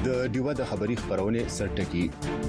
د ډیوا د خبري خبرونه سرټکی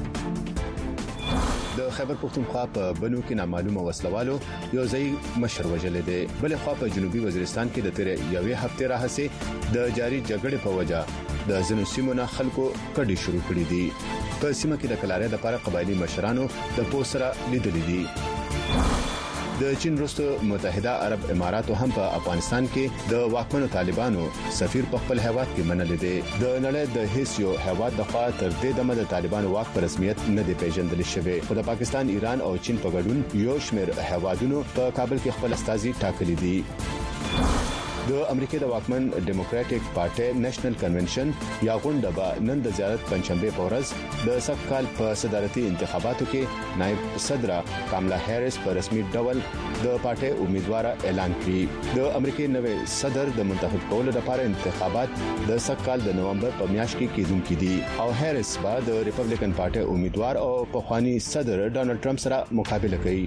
د خیبر پختونخوا په بنو کې نامعلومه وسلوالو یو ځای مشر وجل دي بل خو په جنوبي وزیرستان کې د تیر یوې هفته راهسي د جاري جګړې په وجه د زنو سیمونو خلکو کډي شروع کړې دي په سیمه کې د کلارې د لپاره قبایلی مشرانو د پوسره لیدلې دي د چین وروسته متحده عرب اماراتو هم په افغانستان کې د واکمنو طالبانو سفیر په خپل هیواد کې منل دي د نړۍ د هیڅ یو هیواد د خوا تر دې دمه د طالبانو واک په رسمیت نه دی پیژندل شوی خو د پاکستان ایران او چین په ګډون یو شمېر هیوادونو په کابل کې خپل استازي ټاکلي دي د امریکای د واکمن ډیموکراټک پارټي نېشنل کنونشن یا غونډه به نن د زیارت پنځشنبه په ورځ د سږ کال په صدارتي انتخاباتو کې نائب صدر کاملا هریس په رسمي ډول د پارټي امیدوار اعلان کړی د امریکای نوې صدر د منتخب کولو لپاره انتخابات د سږ کال د نومبر په میاشت کې کېدونکي دي او هریس به د ریپبلیکن پارټي امیدوار او پخوانی صدر ډانلډ ټرمپ سره مقابله کوي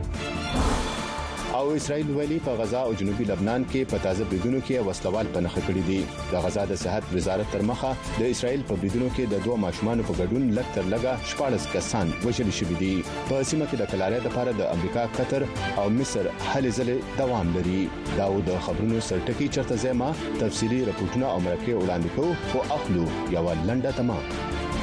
او اسرائیل ویلي په غزا او جنوبي لبنان کې په تازه بریدونو کې وسلوال پنځه کړي دي د غزا د صحت وزارت تر مخه د اسرائیل په بریدونو کې د دوه ماشومان په ګډون لږ تر لږه 14 کسان وژل شوي دي په سیمه کې د کلارې لپاره د امریکا قطر او مصر هلې ځلې دوام لري دا د خبرونو سرټکی چرته زما تفصيلي راپورټونه او مرکه وړاندې کوو او اخلو یو لنډه تمام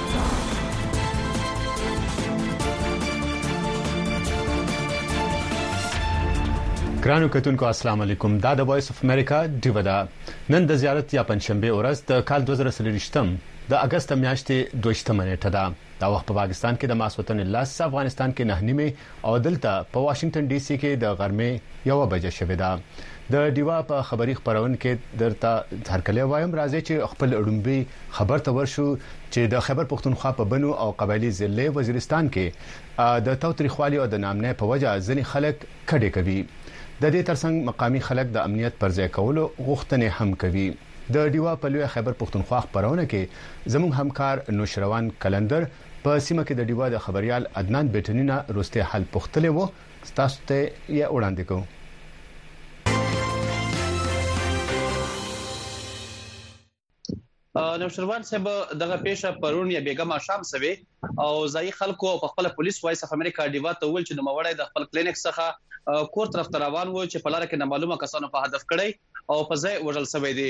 ګرانو کتونکو السلام علیکم دا د وایس اف امریکا ډیوا دا نن د زیارت یا پنځشنبه ورځ د کال 2023 د اگست میاشتې 22 نیټه ده دا وخت په پاکستان کې د ماسوتن لاس افغانستان کې 9 او دلته په واشنگټن ډي سي کې د غرمې 1 بجې شوه ده د ډیوا په خبري خبرون کې درته هرکله وایم راځي چې خپل اډمبي خبر ته ورشو چې د خیبر پختونخوا په بنو او قبایلی ضلع وزیرستان کې د توتریخوالي او د نامنه په وجه ځنې خلک کډې کوي د دې ترڅنګ مقامی خلک د امنیت پر ځای کولو غوښتنې هم کوي د ډیوا په لوی خیبر پختونخوا خبرونه کې زموږ همکار نوشروان کلندر په سیمه کې د ډیوا د خبريال عدنان بیٹنینا روسته حل پختلې وو تاسو ته یې وړاندې کوم نوشروان صاحب دغه پیښه پرون یا بیګم شام سوي او ځای خلکو په خپل پولیس وایس اف امریکا ډیوا ته ویل چې د موړې د خپل کلینیک څخه کور طرف ته روان وو چې په لار کې نامعلومه کسانو په هدف کړی او په ځای وژل شوی دی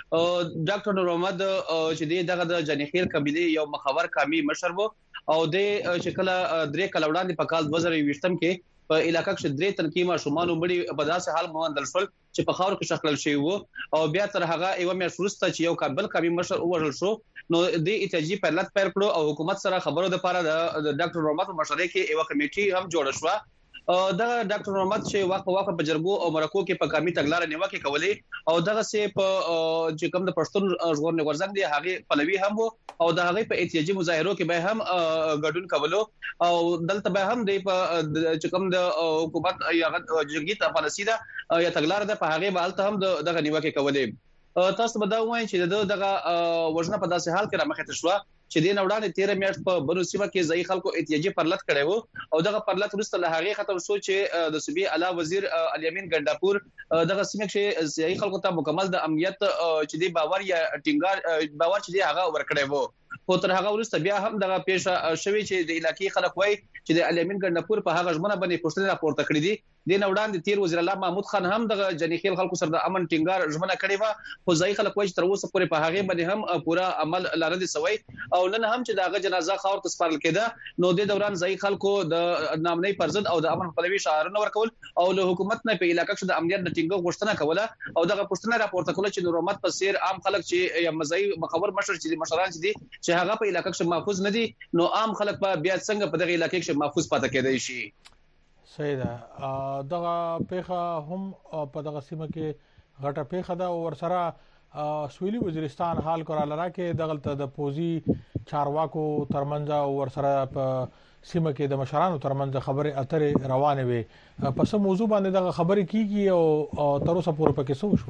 ډاکټر نور محمد چې دغه د جنخیل قبيله یو مخاور قومي مشر وو او د چې کله درې کال وړاندې په کال 2020 کې په علاقې کې درې تنکیما شومان ومړي په داسې حال موندل شول چې په خاور کې شکل شوی وو او بیا تر هغه یو میاشت وروسته چې یو کابل قومي مشر وژل شو نو د ایتجی په لټ پیل کړو او حکومت سره خبرو د لپاره د ډاکټر محمد مشرې کې یو کمیټي هم جوړ شو دا ډاکټر محمد چې واقع په جرګو او مرکو کې په قومي تګلارې نیوکه کولې او دغه سه په چې کوم د پښتون ژغورنې غورځنګ دی هغه پلوي هم او د هغه په احتجاجي مظاهرو کې به هم ګډون کولو او دلته به هم د چې کوم د حکومت یا جرګي ته پالیسي دا یا تګلار ده په هغه بالته هم دغه نیوکه کولې تاسو به دا وایئ چې دغه وژنه په داسې حال کې رامخته شو چې د نوړانې 13 میاشت په بنو سیمه کې ځای خلکو احتجاجي پرلط کړي وو او دغه پرلط وروسته له هغه ختم شو چې د صوبې اعلی وزیر الیمین ګنداپور دغه سیمه کې ځای خلکو ته مکمل د امنیت چې د باور یا ټینګار باور چې هغه ورکړي وو خو تر هغه وروسته بیا هم دغه پیښه شوې چې د علاقې خلک وای چې د الیمین ګنداپور په هغه ژمنه باندې پوښتنه راپورته کړې دي د نوړان د تیر وزیر الله محمود خان هم دغه جنخیل خلکو سره د امن ټینګار ژمنه کړې و خو ځای خلک وای چې تر اوسه پورې په هغه باندې هم پورا عمل لاره دي سوی او نن هم چې دغه جنازه خاور ته سپارل کېده نو د دوران ځای خلکو د نامنۍ پرزد او د امن خپلوي شعارونه ورکول او له حکومت نه په علاقې کې د امنیت د ټینګو غوښتنه کوله او دغه پوښتنه راپورته کوله چې نور محمد په سیر عام خلک چې یا مزای مخور مشر چې مشران چې دي چې هغه په علاقې کې محفوظ نه دي نو عام خلک په بیا څنګه په دغه علاقې کې محفوظ پاتې کېدای شي صحیح ده دغه پیخه هم په دغه سیمه کې غټه پیخه ده او ورسره سویلي وزیرستان حال کوراله کې دغه د پوزي چارواکو ترمنځ او ورسره په سیمه کې د مشرانو ترمنځ خبره اترې روانه وي په څه موضوع باندې دغه خبرې کیږي او تر اوسه پورې پکې څه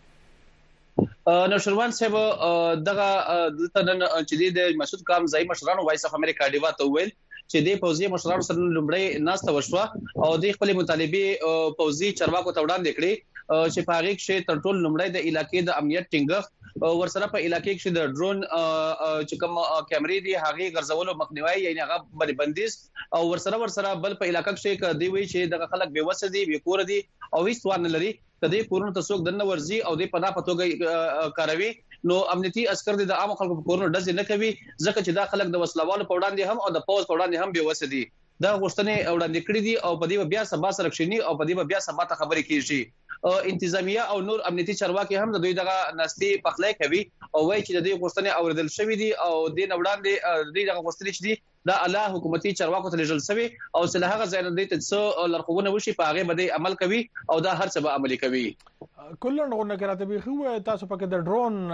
وشو نوشروان صاحب دغه دلته چې د مسعود کام ځای مشرانو وایس اف امریکا ډیوا ته ویل چې د پوزي مشرانو سره لومړی ناسته وشوه او د خپل مطالبه پوزي چارواکو ته وړاندې کړې چې په هغه کې تر ټولو لومړی د علاقې د امنیت ټینګښت ورسره په علاقې کې د ډرون چې کوم کیمرې دي هغه ګرځولو مخنیوي یعنی هغه باندې بندیز او ورسره بل په علاقې کې دی وی چې د خلک بے وسه دي بے کور دي او هیڅ وان لري کدی کورونو ته څوک دنه ورزي او د پناه پتوګي کاروي نو امنیتي عسكر د عام خلکو په کورونو ډز نه کوي ځکه چې دا خلک د وسلوالو په وړاندې هم او د پوز په وړاندې هم بے وسه دي دا غوښتنې وړاندې کړې دي او په دې بیا سبا سره کښینی او په دې بیا سبا ته خبرې کیږي انتظامیه او نور امنیتي چارواکي هم د دوی دغه نستي پخلې کوي او وایي چې د دې غوښتنې اوریدل شوې دي او د وړاندې د دغه غوښتنې چې دي دا الله حکومتي چارواکو ته لېږل شوی او سلهغه ځای نه دي ته لارښوونه وشي په هغه باندې عمل کوي او دا هر څه به عملي کوي کلن غوونه کراته به خو تاسو پکې د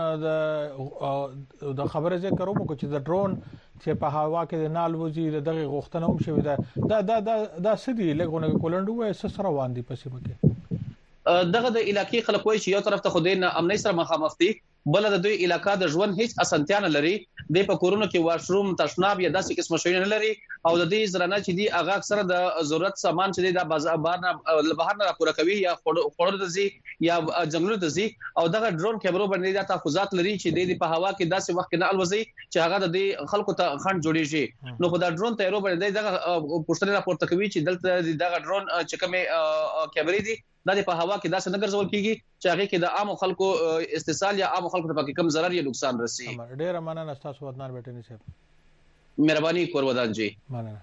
ډرون د خبره ذکر وکړو چې د ډرون چې په هوا کې د نال وزیر دغه غوښتنه هم شوې ده دا سدي لګونه کولندو وې سره روان دي پسې پکې دغه د علاقې خلک وایي چې یو طرف ته خو د امنیت سره مخامخ دي بل د دوی علاقې د ژوند هیڅ اسانتیا نه لري د په کورونو کې واشروم تشناب یا داسې قسم شي نه لري او د دې زرانه چې دی هغه اکثره د ضرورت سامان چې د بهر نه راپور کوي یا خورد دزي یا جنگلو دزي او دغه ډرون کیمرو باندې د تحفظات لري چې د په هوا کې داسې وخت نه الوزي چې هغه د خلکو ته خند جوړیږي نو په دا ډرون تیارو باندې دغه پوښتنه راپورته کوي چې دلته دغه ډرون چې کومه کیمرې دي د په هوا کې داسې نه ګرځول کیږي چې هغه کې د عام خلکو استحصال یا عام خلکو ته پکې کم ضرر یا نقصان رسي ډېر مننه تاسو ودان بیٹنی صاحب مهرباني کور ودان جی مننه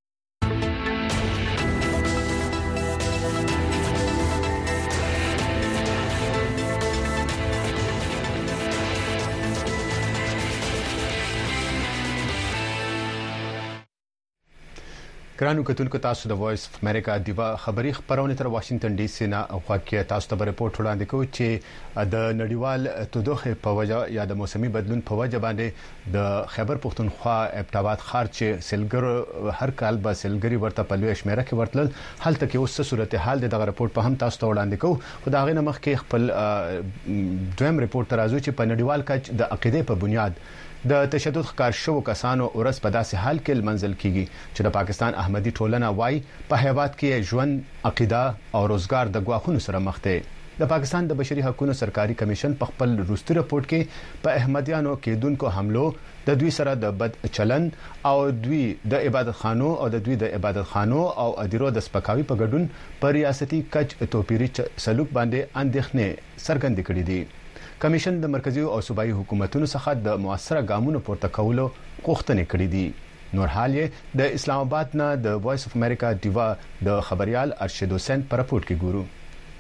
ګرانو کتونکو تاسو د وایس اف امریکا دیوا خبری خبرونه تر واشنگټن ډي سي نه خواکې تاسو ته ریپورت وړاندې کوي چې د نړیوال تودوخه په وجه یا د موسمي بدلون په وجه باندې د خیبر پختونخوا ابټاباد ښار چې سلګر هر کال به سلګری ورته په لوي شمیره کې ورتل هلته کې اوس صورتحال دغه ریپورت په هم تاسو ته وړاندې کوو خو دا غي نه مخکې خپل دویم ریپورت ترازو چې په نړیوال کچ د عقیده په بنیاد د تشدد ښکار شو کسانو اورس په داسې حال کې منزل کیږي چې د پاکستان احمدي ټولنه وای په هیواد کې ژوند عقیده او روزګار د غواخونو سره مخ دي د پاکستان د بشري حقوقو سرکاري کمیشن په خپل وروستي رپورت کې په احمدیانو کېدونکو حملو د دوی سره د بد چلن او دوی د عبادت خانو او د دوی د عبادت خانو او ادیرو د سپکاوي په ګډون پر ریاستي کچ توپیری سلوک باندې اندېښنې څرګندې کړې دي کمیشن د مرکزی او صوبایي حکومتونو څخه د موثره ګامونو پورته کولو غوښتنې کړې دي نور حال یې د اسلام آباد نه د وایس اف امریکا دیوا د خبريال ارشد حسین پر رپورت کې ګورو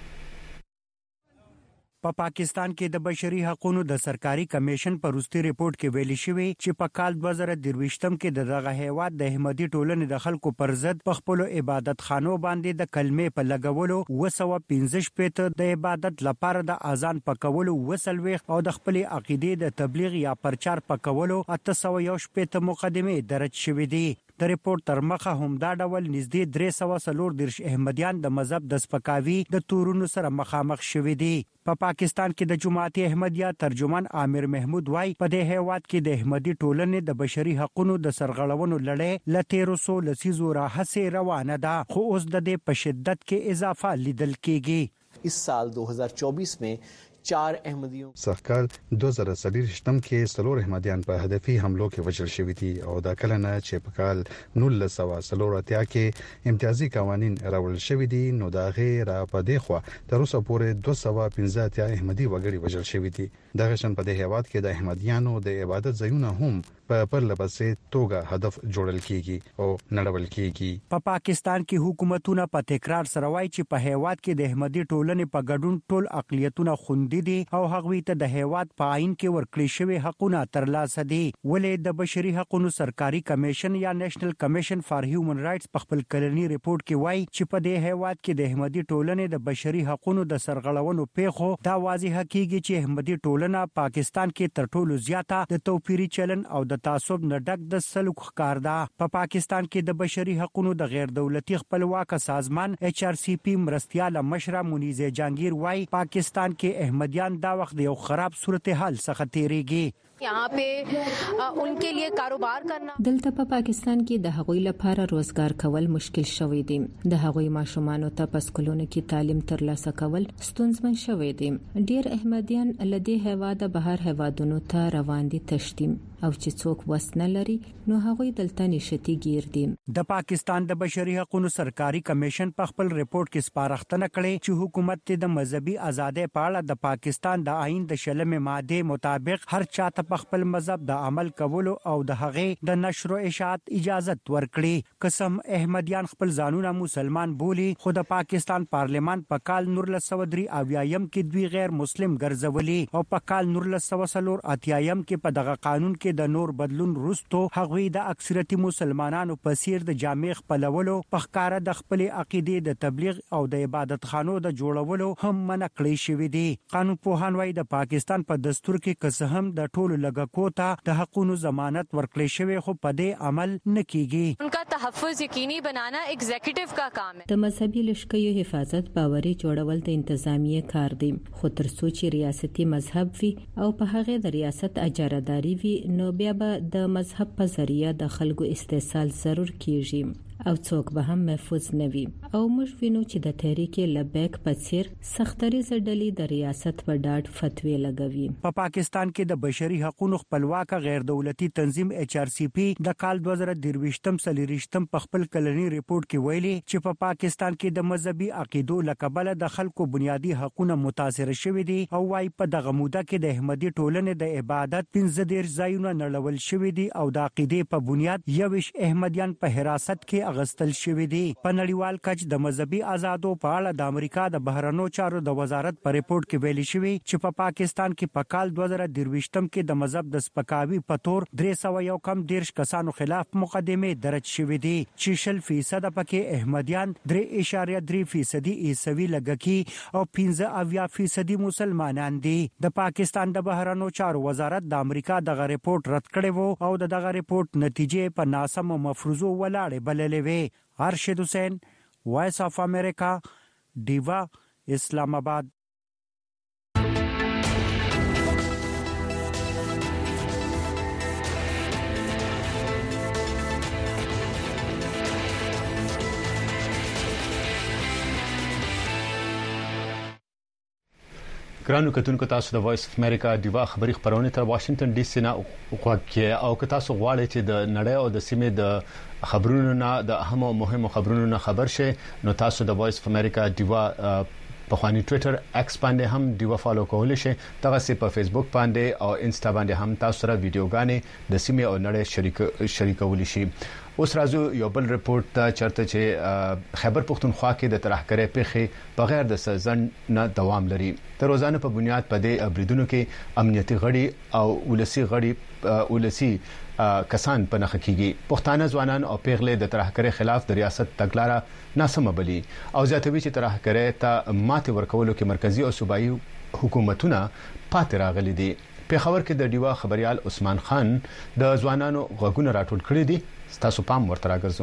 په پاکستان کې د بشري حقوقو د سرکاري کمیشن پر وروستي ریپورت کې ویلي شوی چې په کال 2023 کې دغه هیواد د احمدي ټولنې د خلکو پر ضد په خپل عبادت خانو باندې د کلمې په لګولو 215 د عبادت لپاره د اذان پکولو وسلوي او د خپل عقیده د تبلیغ یا پرچار پکولو 811 مقدمه درج شوې دي د ریپورت تر مخه هم دا ډول نږدې 340 احمدیان د مذهب د سپکاوي د تورونو سره مخامخ شوي دي په پاکستان کې د جماعت احمدیه ترجمان عامر محمود وای په دې هیواد کې د احمدي ټولنې د بشري حقوقو د سرغړونو لړۍ لتیروسو لسیزو راهسه روانه ده خو اوس د دې په شدت کې اضافه لیدل کېږي इस साल 2024 में 4 احمدیوں سرکال 2023 کې سلور احمدیان په هدفي حملو کې وژل شوی دي او دا کلنه چې په کال 1940 کې امتیازي قوانين راول شوی دي نو دا غیر په دې خو تر اوسه پورې 215 احمدي وګړي وژل شوی دي دغه شن په دې هیواد کې د احمدیانو د عبادت ځایونه هم په پرلپسې توګه هدف جوړل کیږي او نړول کیږي په پاکستان کې حکومتونه په تکرار سره وایي چې په هیواد کې د احمدي ټولنې په ګډون ټول اقلیتونه خوندي دي او هغوی ته د هیواد په عین کې ورکړي شوی حقوقونه ترلاسه دي ولې د بشري حقوقو سرکاري کمیشن یا نېشنل کمیشن فار هیومن رائټس په خپل کلنی ریپورت کې وایي چې په دې هیواد کې د احمدي ټولنې د بشري حقوقو د سرغړونو پیښو دا واضح کیږي چې احمدي ټولنه پاکستان کې تر ټولو زیاته د توپیری چلن او د تعصب نه ډک د سلوک ښکار ده په پاکستان کې د بشري حقوقو د غیر دولتي خپلواک سازمان HRCP مرستيال مشره منیزه جانگیر وای پاکستان کې احمدیان دا وخت یو خراب صورتحال څخه تیریږي यहाँ पे उनके लिए कारोबार करना। دلته په پاکستان کې د هغوی لپاره روزګار کول مشکل شوی دی. د هغوی ماشومانو ته په سکولونو کې تعلیم ترلاسه کول ستونزمن شوی دی. ډیر احمدیان لدې هیواده بهر هیوادونو ته روان دي تشتیم او چې څوک وسنه لري نو هغوی دلته نشتی گیر دي. د پاکستان د بشري حقوقو سرکاري کمیشن په خپل ریپورت کې سپارښتنه کړې چې حکومت د مذهبي ازادۍ په اړه د پاکستان د آئین د 16 ماده مطابق هر چاته په خپل مذهب د عمل کولو او د هغې د نشر او اشاعت اجازه ورکړي. قسم احمدیان خپل ځانونه مسلمان بولی خو د پاکستان پارلیمان په کال 1903 کې دوی غیر مسلم ګرځولي او په کال 1984 کې په دغه قانون کې د نور بدلون وروسته هغوی د اکثریت مسلمانانو په څیر د جامع خپلولو په ښکارا د خپل عقیده د تبلیغ او د عبادت خانو د جوړولو هم منع کړی شوی دی. قانون پوهان وايي د پاکستان په دستور کې که هم د ټولو لګکو ته د حقوقو ضمانت ورکړی شوی خو په دې عمل نه کیږي. उनका तहफ़्फ़ुज़ यकीनी बनाना एग्जीक्यूटिव का काम है. د مذهبي لشکریو حفاظت باوري جوړول د انتظامیه کار دی خو تر څو چې ریاستي مذهب وي او په هغه د ریاست اجارهداري وي نو بیا به د مذهب په ذریعہ د خلکو استحصال ضرور کیږي او څوک به هم محفوظ نه وي او موږ وینو چې د تحریک لبیک په څیر سختري ډلې د ریاست په ډاډ فتوی لګوي. په پاکستان کې د بشري حقوقو خپلواک غیر دولتي تنظیم HRCP د کال 2023 په خپل کلنی ریپورت کې ویلي چې په پاکستان کې د مذهبي عقیدو لکبل د خلکو بنیادی حقوقونه متاثر شوي دي او وايي په دغه موده کې د احمدي ټولنې د عبادت 15 ځایونه نړول شوي دي او د عقیدې په بنیاد 21 احمدیان په حراست کې اغستل شوی دی. په نړیوال کچ د مذهبي آزادو په اړه د امریکا د بهرنیو چارو د وزارت په ریپورت کې ویلي شوی چې په پاکستان کې په کال 2023 کې د مذهب د سپکاوي په تور 311 کسانو خلاف مقدمه درج شوې دي چې 0% پکې احمدیان 3.3% عیسوي لګکی او 15% مسلمانان دي. د پاکستان د بهرنیو چارو وزارت د امریکا دغه ریپورت رد کړی وو او دغه ریپورت نتیجې په ناسم مفروضو ولاړې بللې. ارشد حسین وائس آف امریکا ډیوا اسلام آباد. ګرانو کتونکو تاسو د وایس اف امریکا دیوا خبری خبرونه تر واشنگټن ډي سي نه وکړه او که تاسو غواړئ چې د نړۍ او د سیمې د خبرونو نه د اهم او مهمو خبرونو نه خبر شئ نو تاسو د وایس اف امریکا دیوا په خواني ټوئیټر ایکس باندې هم دیوا فالو کولای شئ. دغه سي په فیسبوک باندې او انسټا باندې هم تاسو سره ویډیوګانې د سیمې او نړۍ شریکول شي. اوس راځو یو بل ریپورت ته چرته چې خیبر پختونخوا کې د ترهګرۍ پیښې بغیر د سزن نه دوام لري. د روزانه په بنیاد په دې بریدونو کې امنیتي غړي او ولسی کسان په نخ کېږي. پښتانه ځوانان او پیغلې د ترهګرۍ خلاف د ریاست تګلارې ناسمه بلی او زیاتوي چې ترهګرۍ ته ماته ورکولو کې مرکزی او صوبایي حکومتونه پاتې راغلي دي. پیښور کې د ډیوا خبريال عثمان خان د ځوانانو غوښنه راټول کړی دي. تاسو پام ورته راګرځو.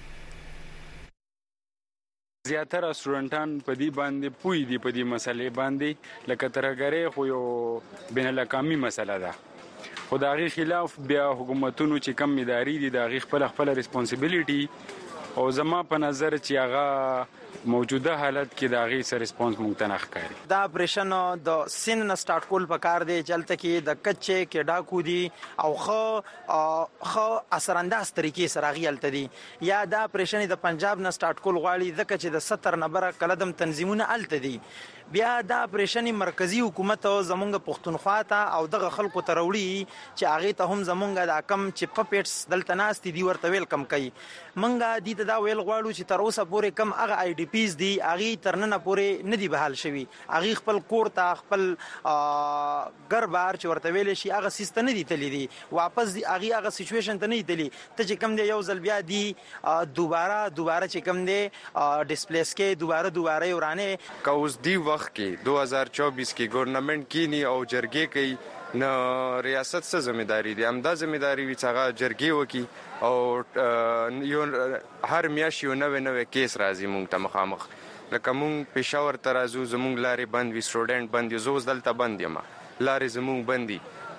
زیاتره سټوډنټان په دې باندې پوي دي په دې مسلې باندې لکه ترهګرۍ خو یو بین الاقوامي مسله ده خو د هغې خلاف بیا حکومتونو چې کم ادارې دي د هغې خپله ریسپانسیبلیټي او زما په نظر چې هغه موجوده حالت کې د هغې سره ریسپانس مونږ ته نه ښکاري. دا اپریشن د سین نه سٹارټ کول پکار دی چلته کې د کچې کې ډاکو دي او خو اثرانداز طریقې سره غیلته دي یا دا اپریشن د پنجاب نه سٹارټ کول غواړي ځکه چې د 70 نمبر کلدم تنظیمونه الته دي. بیا دا اپریشن مرکزی حکومت زمونږ پښتونخوا ته او دغه خلکو ته وروړي چې هغه ته هم زمونږ د کم چې پپټس دلته ناستي دی ورته ویلکم کوي. منګه دې ته دا ویل غواړو چې تر اوسه پورې کم هغه آی ډی پیز دي هغه ترنه پورې نه دی بحال شوی. هغه خپل کور ته خپل ګربار چې ورته ویل شي هغه سیستم نه دی تللی دي واپس دی هغه سچويشن ته نه تللی ته چې کم دی یو ځل بیا دی دوباره چې کم دی ډیسپلیس کې دوباره ورانه کاوس دی وخت کې 2024 کې ګورنمنت کینی او جرګې کوي نو ریاست څه ځمېداري دي همدا ځمېداري وي چې هغه جرګې وکي او یو هر میاشت یو نوې کیس راځي مونږ ته مخامخ لکه مونږ پېښور ته راځو زمونږ لارې بند وي سټوډنټ بند وي زه اوس دلته بند یم لارې زمونږ بند دي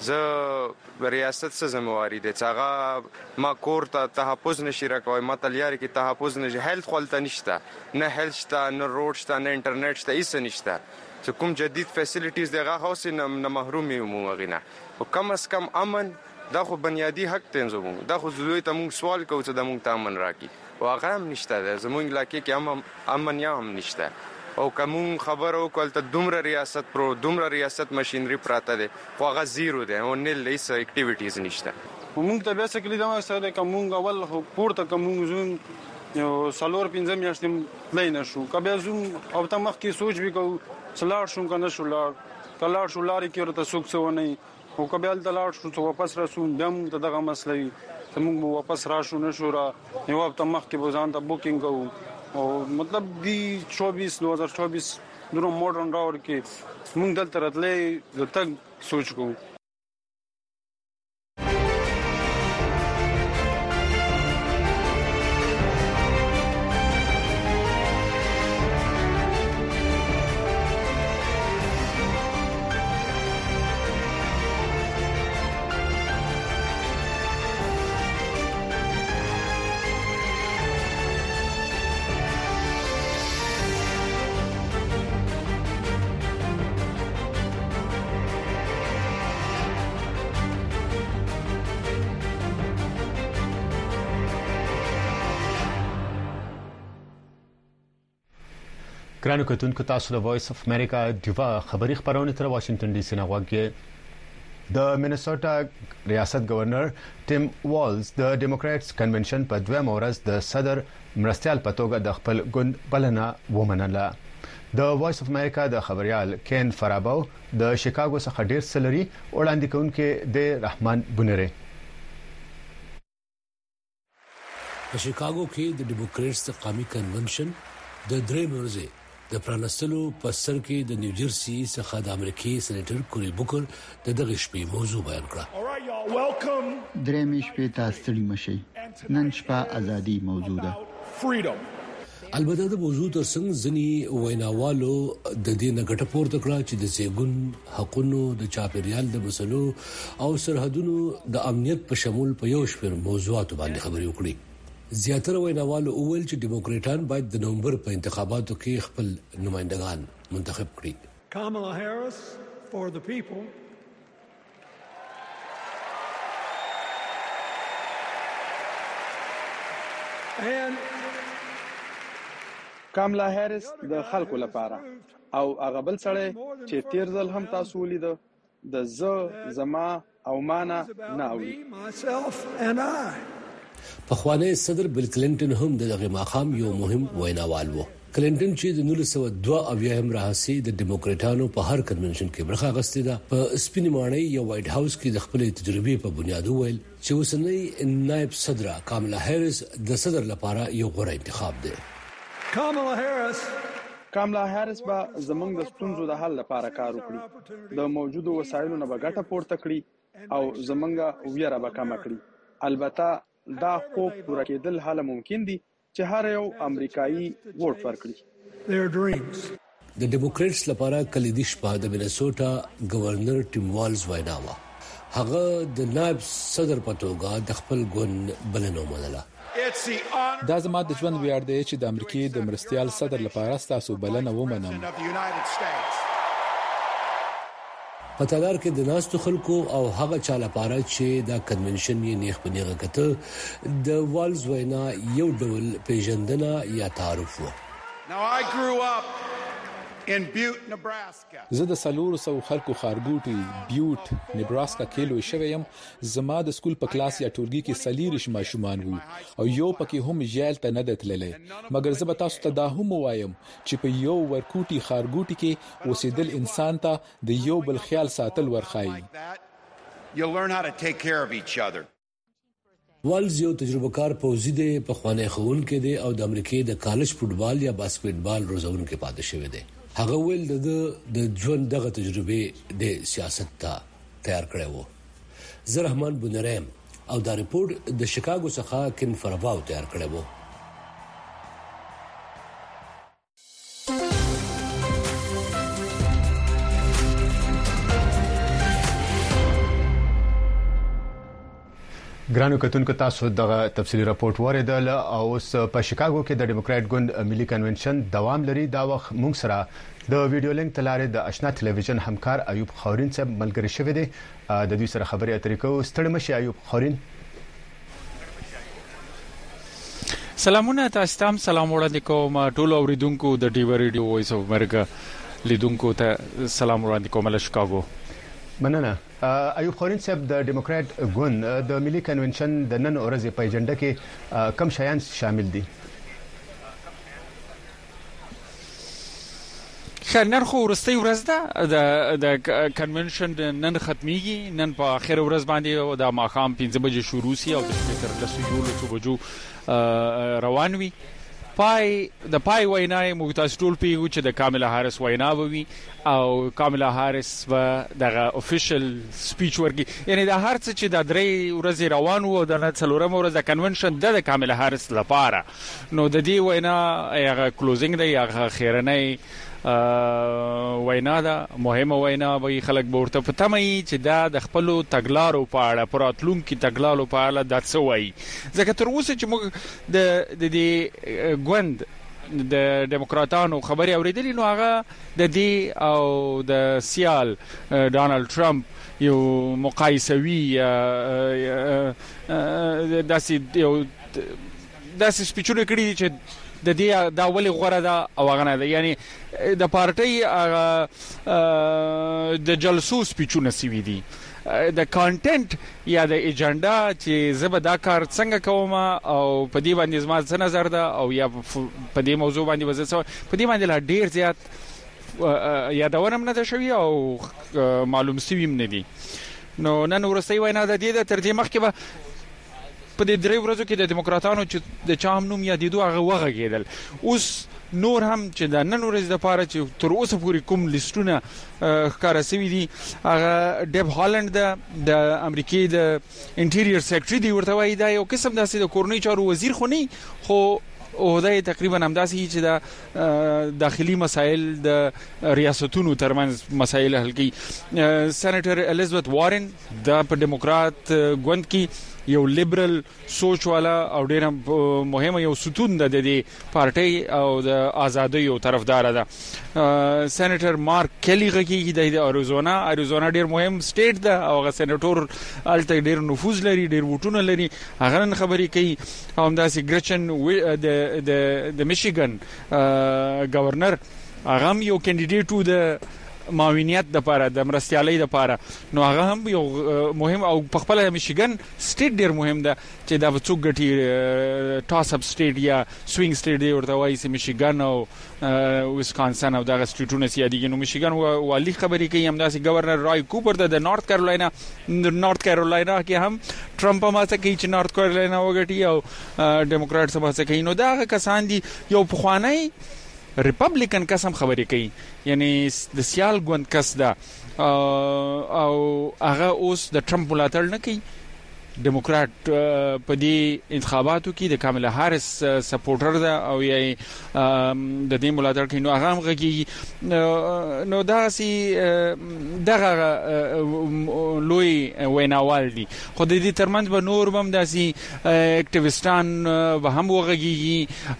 زه ریاست څه ذمہواری دي چې هغه ما کور ته تحفظ نشي راکوي، ما تلیاري کې تحفظ نشي، هیلث خپلته نشته، نه هیلث شته، نه روډ شته، نه انټرنیټ شته، هیڅ نشته. چې کوم جدید فیسیلیټیز دغه هوس نه محروم یو موږ نه، او کم از کم امن دا خو بنیادی حق تنظیم، دا خو زوی ته موږ سوال کوو چې د موږ ته امن راکړي، او هغه هم نشته. زموږ علاقې کې امن یا هم نشته. او کوم خبرو کول ته دومره ریاست ماشينري پراته ده، خو هغه زیرو ده او نل لیس اکټیویټیز نشته. موږ ته بیسیکلی دا سره کوم اول پورته کوم زوم یو سالور پنځم یاشتم لای نشو کبه زوم او ته مخ کې سوچ وکاو سلار شو کنه شو لار کلار شو لاري کې ورته سوک سو نه او کبه ال دلار شو واپس راسو دم ته دغه مسلې ته موږ واپس راشو نشو را یو ته مخ کې بوزان ته بوکینګ کوو، او مطلب دی 2024 نورو ماډرن راور کې موږ دلته راتلې د تګ سوچ کوو. ګرانو کتونکو، تاسو د وایس اف امریکا دیوا خبری خبرونه تر واشنگټن ډي سي نه غواړئ. د مینیسوټا ریاست گورنر ټیم والز د ډیموکراتس کنونشن په دویم ورځ د صدر مرستيال په توګه د خپل ګوند بلنه ومنله. د وایس اف امریکا د خبريال کین فرابو د شیکاګو څخه ډیر سلري وړاندې کوونکې د رحمان بونره په شیکاګو کې د ډیموکراتس قومي کنونشن د درې ورځې د پرانستلو په سر کې د نیوجرسي څخه د امریکای سېنیټر کوري بوکر د دغه شپې موضوع بیان کړه. درې شپې تاسو ستړي مشي، نن شپه ازادي موجوده. البته د موضوع ترڅنګ ځنی ویناوالو د دې نه ګټه پورته کړه چې د زیګون حقونو د چاپیریال د مسلو او سرحدونو د امنیت په شمول په یو شمېر موضوعات باندې خبرې وکړي. زیاتره ویناوالو اول چې ډیموکراټان باید د نومبر په انتخاباتو کې خپل نمائندگان منتخب کړي. Kamala Harris for the people. And کاملا هریس د خلکو لپاره او هغه بل سړی چې تیر ځل هم تاسو ولید د زما او مانا نه اوري. پخوانی صدر بل کلینټن هم دغه مقام یو مهم ویناوال وو. کلینټن چې د 1902 راهسي د ډیموکراټانو په هر کنونشن کې برخه اخیستې ده، په سپینې ماڼۍ یا وایټ هاوس کې د خپل تجربې په بنیاد وویل چې اوسنۍ نائب صدر کاملا هریس د صدر لپاره یو غوره انتخاب دی. کاملا هریس به زموږ د ستونزو د حل لپاره کار وکړي، د موجودو وسایلو نه به ګټه پورته کړي او زموږ ویره به کم کړي. البته دا خوب پوره کېدل حاله ممکن دي چې هر یو امریکایي ووټ ورکړي. د ډیموکراتس لپاره کلیدي شپه د مینیسوټا گورنر ټیم والز ویناوه. هغه د نائب صدر په توګه د خپل ګوند بلنه ومنله. دا زما د ژوند ویاړ دی چې د امریکای د مرستيال صدر لپاره تاسو بلنه ومنم. پتادار کې د ناستو خلکو او هغه چا لپاره چې دا کنونشن یې نیغ په نیغه کته د والز وینا یو ډول پیژندنه یا تعارف وو. زه د سلور سو خلکو خارګوټي بیوټ نیبراسکا کې لوی شوم. زما د سکول په کلاس یا ټولګي کې سلیریش ماشومان وو او یو پکې هم جیل ته نه دتللې، مګر زه به تاسو ته دا هم وایم چې په یو ورکوټي خارګوټي کې اوسېدل انسان ته د یو بل خیال ساتل ورخایي. والز یو تجربه کار پوزي دی، په خوانه خون کې دی او د امریکای د کالج فوتبال یا باسکټبال روزون کې پاتې شوی دی. هغه ویل د ژوند دغه تجربه د سیاست ته تیار کړی وو. زه رحمان بونرم او دا ریپورت د شیکاګو څخه کین فراباو تیار کړی وو. ګرانو کتونکو تاسو دغه تفصیلی راپورټ وریدل او اوس په شیکاګو کې د ډیموکرات ګوند ملي کنونشن دوام لري. دا وخت موږ سره د ویډیو لینک تلاره د آشنا ټلویزیون همکار ایوب خورین صاحب ملګری شوی دی. د دوی سره خبرې اترې کوو. ستړي مشي ایوب خورین. سلامونه تاسو ته. سلام وړاندې کوم ټول اوریدونکو د ډي ریډیو وایس اف امریکا لیدونکو ته سلام وړاندې کوم له شیکاګو. مننه. ایوب خورین صاحب د ډیموکرات ګوند د ملي کنونشن د نن ورځې په ایجنډا کې کم شیان شامل دي؟ نن خو ورستۍ ورځ ده د کنونشن نن ختميږي. نن په اخر ورځ باندې د ماخام 5 بجې شروع شي او د تر 10 بجو روان وي. د پای وینا موږ تاسو ټول پیغو چې د کاملا هارس وینا وي او کاملا هارس و دغه افیشل سپیچ ورګي. یعنی د هر څه چې د 3 ورځې روان وو د څلورم ورځ د کنونشن د کاملا هارس لپاره نو د دې وینا هغه کلوزینګ دی هغه خیرنۍ وینا ده مهمه وینا وي. خلک ورته پتمي چې دا د خپل تګلارو په اړه پراتلون کې تګلارو په اړه د څه وایي. ځکه تر اوسه چې موږ د ګوند د ډیموکراتانو خبري اوریدلې نو هغه د دې او د سیال ډونالد ټرمپ یو مقایسوي داسې سپیچونه کړي چې د دې دا ولې غوړه ده او غنه ده. یعنی د پارټي د جلسو سپیچونه سوي دي د کانټنټ یا د ایجنډا چې زبر دا کار څنګه کوم او په دې باندې زما څه نظر ده او یا په دې موضوع باندې وځه په دې باندې لا ډیر زیات یادونه نه ده شوی او معلوم سویم نه دي. نو نن ورسې وینا د دې تر دې مخکې به په دې 3 ورځو کې د دیموکراتانو چې د چام نوم یادېدو هغه وغږیدل. اوس نور هم چې د نن ورځ د پاره چې تر اوسه پورې کوم لیستونه ښکارا سوي دي هغه ډیب هالند د امریکای د انټیریئر سیکریټری دی ورته وایي دا یو قسم داسې د کورنۍ چارو وزیر خو نه خو دا تقریبا همداسې چې د داخلي مسایل د ریاستونو ترمنځ مسایل حل کوي. سېنیټر الیزابت وارن د دیموکرات ګوند کې یو لیبرل سوچ والا او ډیر مهمه یو ستون د دې پارټي او د ازادۍ او طرفدار ده. سېنیټر مارک کلی غږی د اریزونا ډیر مهم سټیټ ده او هغه سېنیټور الته ډیر نفوذ لري ډیر ووټونه لري. هغه نن خبرې کوي او همداسې ګرچن د میشیګن گورنر هغه یو کینډیډیټ و د معاونیت د لپاره د مرستيالۍ د لپاره نو هغه هم یو مهم او په خپل میشیګن سټیټ ډیر مهم ده چې دا څوک غټي ټاس اپ سټیټ یا سوینګ سټیټ دی ورته وایي چې میشیګن او ویسکانسن او دغه سټیټونه سیادي نو میشیګن والی خبرې کوي همداسې گورنر رای کوپر د نارث کیرولینا کې هم ټرمپ ما څه کوي چې نارث کیرولینا وګټي او ډیموکرات څه کوي. نو دا کسان دي یو پخوانی ریپبلیکن قسم خبرې کوي یعنی د سیال ګوند کس ده او هغه اوس د ټرمپ ملاتړ نه کوي. ډیموکرات په دې انتخاباتو کې د کاملا هارس سپورټر ده او یې د دې ملاتړ کوي. نو هغه هم غږی نو دا سي دغه لوی ویناوال دي خو د دې ترمنځ به نور هم داسي اکټیویستان به هم وغږی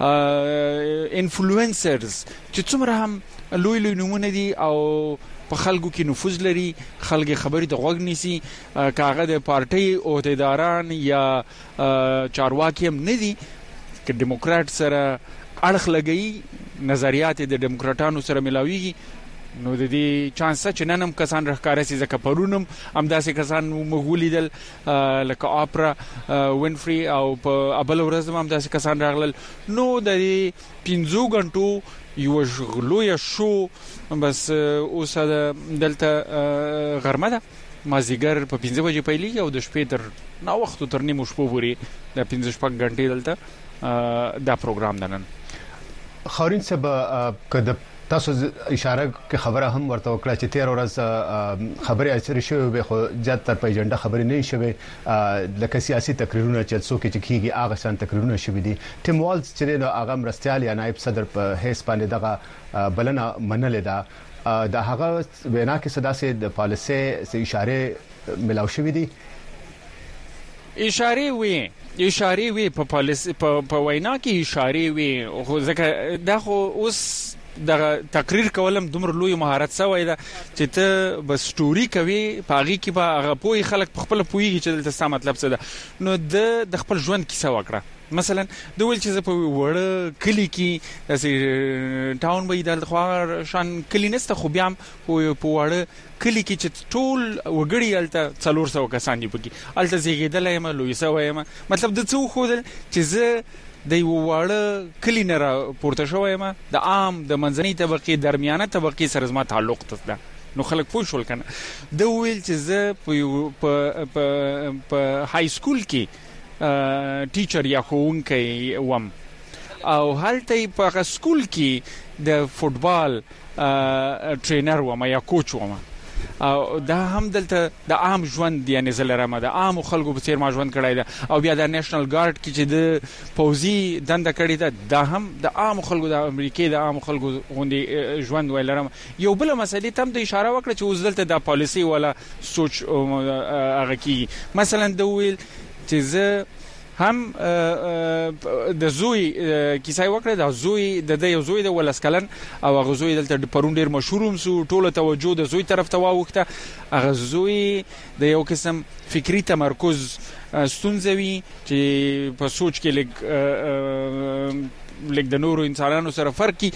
انفلوئنسرز چې څومره هم لوی نمونه دي او په خلکو کې نفوذ لري. خلک خبرې ته غوږ نیسي کاغه د پارټي عہدیداران یا چارواکي هم نه دي چې دیموکرات سره اړخ لګي نظریات د دیموکراتانو سره ملاويږي. نو د دې چانس چې نن هم کسان راخاره سي ځکه پرونم همداسې کسان مغولیدل لکه اپرا وینفري او په ابل ورځ هم همداسې کسان راغلل. نو د 15 غنټو یو غلویا شو بس اوس دلته غرمه ده مازیګر په 15 بجې پیلې او د شپې تر نو وخت تر نیمو شپو پورې د 15 غنټې دلته دا پروګرام ده. نن خورین صاحب کده تاسو اشاره کې خبره هم ورته وکړه چې 13 ورځ خبرې اثر شوی به خو زیاتره په ایجنډا خبرې نه شوی لکه سیاسي تقریرونه چې څوک چې کیږي هغه سان تقریرونه شوی دي. ټیم والز چې نو هغه مرستيال یا نائب صدر په هیڅ باندې دغه بلنه منلې ده د هغه وینا کې صدا سي د پالیسي اشاره ملاو شوی دي. اشاره وی په پالیسي په وینا کې اشاره وی خو ځکه دا خو اوس د تقریر کولم دومره لوی مهارت سوی ده چې ته بس سټوري کوي پاغي کې به هغه پوي خلک په خپل پويږي چې دلته څه مطلب څه ده نو د خپل ژوند کیسه وکړه مثلا د ویل چې په وړه کلی کې داسې ټاون وې د خوار شان کلی نسته خو بیا په وړه کلی کې چې ټول وګړي الته 400 کسان دي پکې الته زیږیدل یم لوی سوی یم مطلب د څو خو چې زه د وړه کلی نه پورته شوی یم د عام د منځنۍ طبقه درمیانه طبقه سره زما تعلق ده نو خلک پوه شول کنه د ویل چې زه په های سکول کې ټیچر یا ښوونکی وم او هلته په سکول کې د فوټبال ټرینر وم یا کوچ وم او دا هم دلته د عام ژوند یعنی زلرمه د عام خلکو په څیر ما ژوند کړی ده او بیا د نېشنل ګارد کې چې د پوزي دنده کړی ده دا هم د عام خلکو د امریکای د عام خلکو غوندي ژوند ولرم یو بل مسلې تم د اشاره وکړه چې اوس دلته د پالیسي ولا سوچ هغه کی مثلا د ویل چې زه هم د زوی کیسه وکړه د زوی د یو زوی د ولسکلن او هغه زوی دلته پرون ډیر مشهور سو ټوله توجه د زوی طرف ته واوخته هغه زوی د یو قسم فکری تمرکز ستونزوي چې په سوچ کې لګ د نورو انسانانو سره فرق کی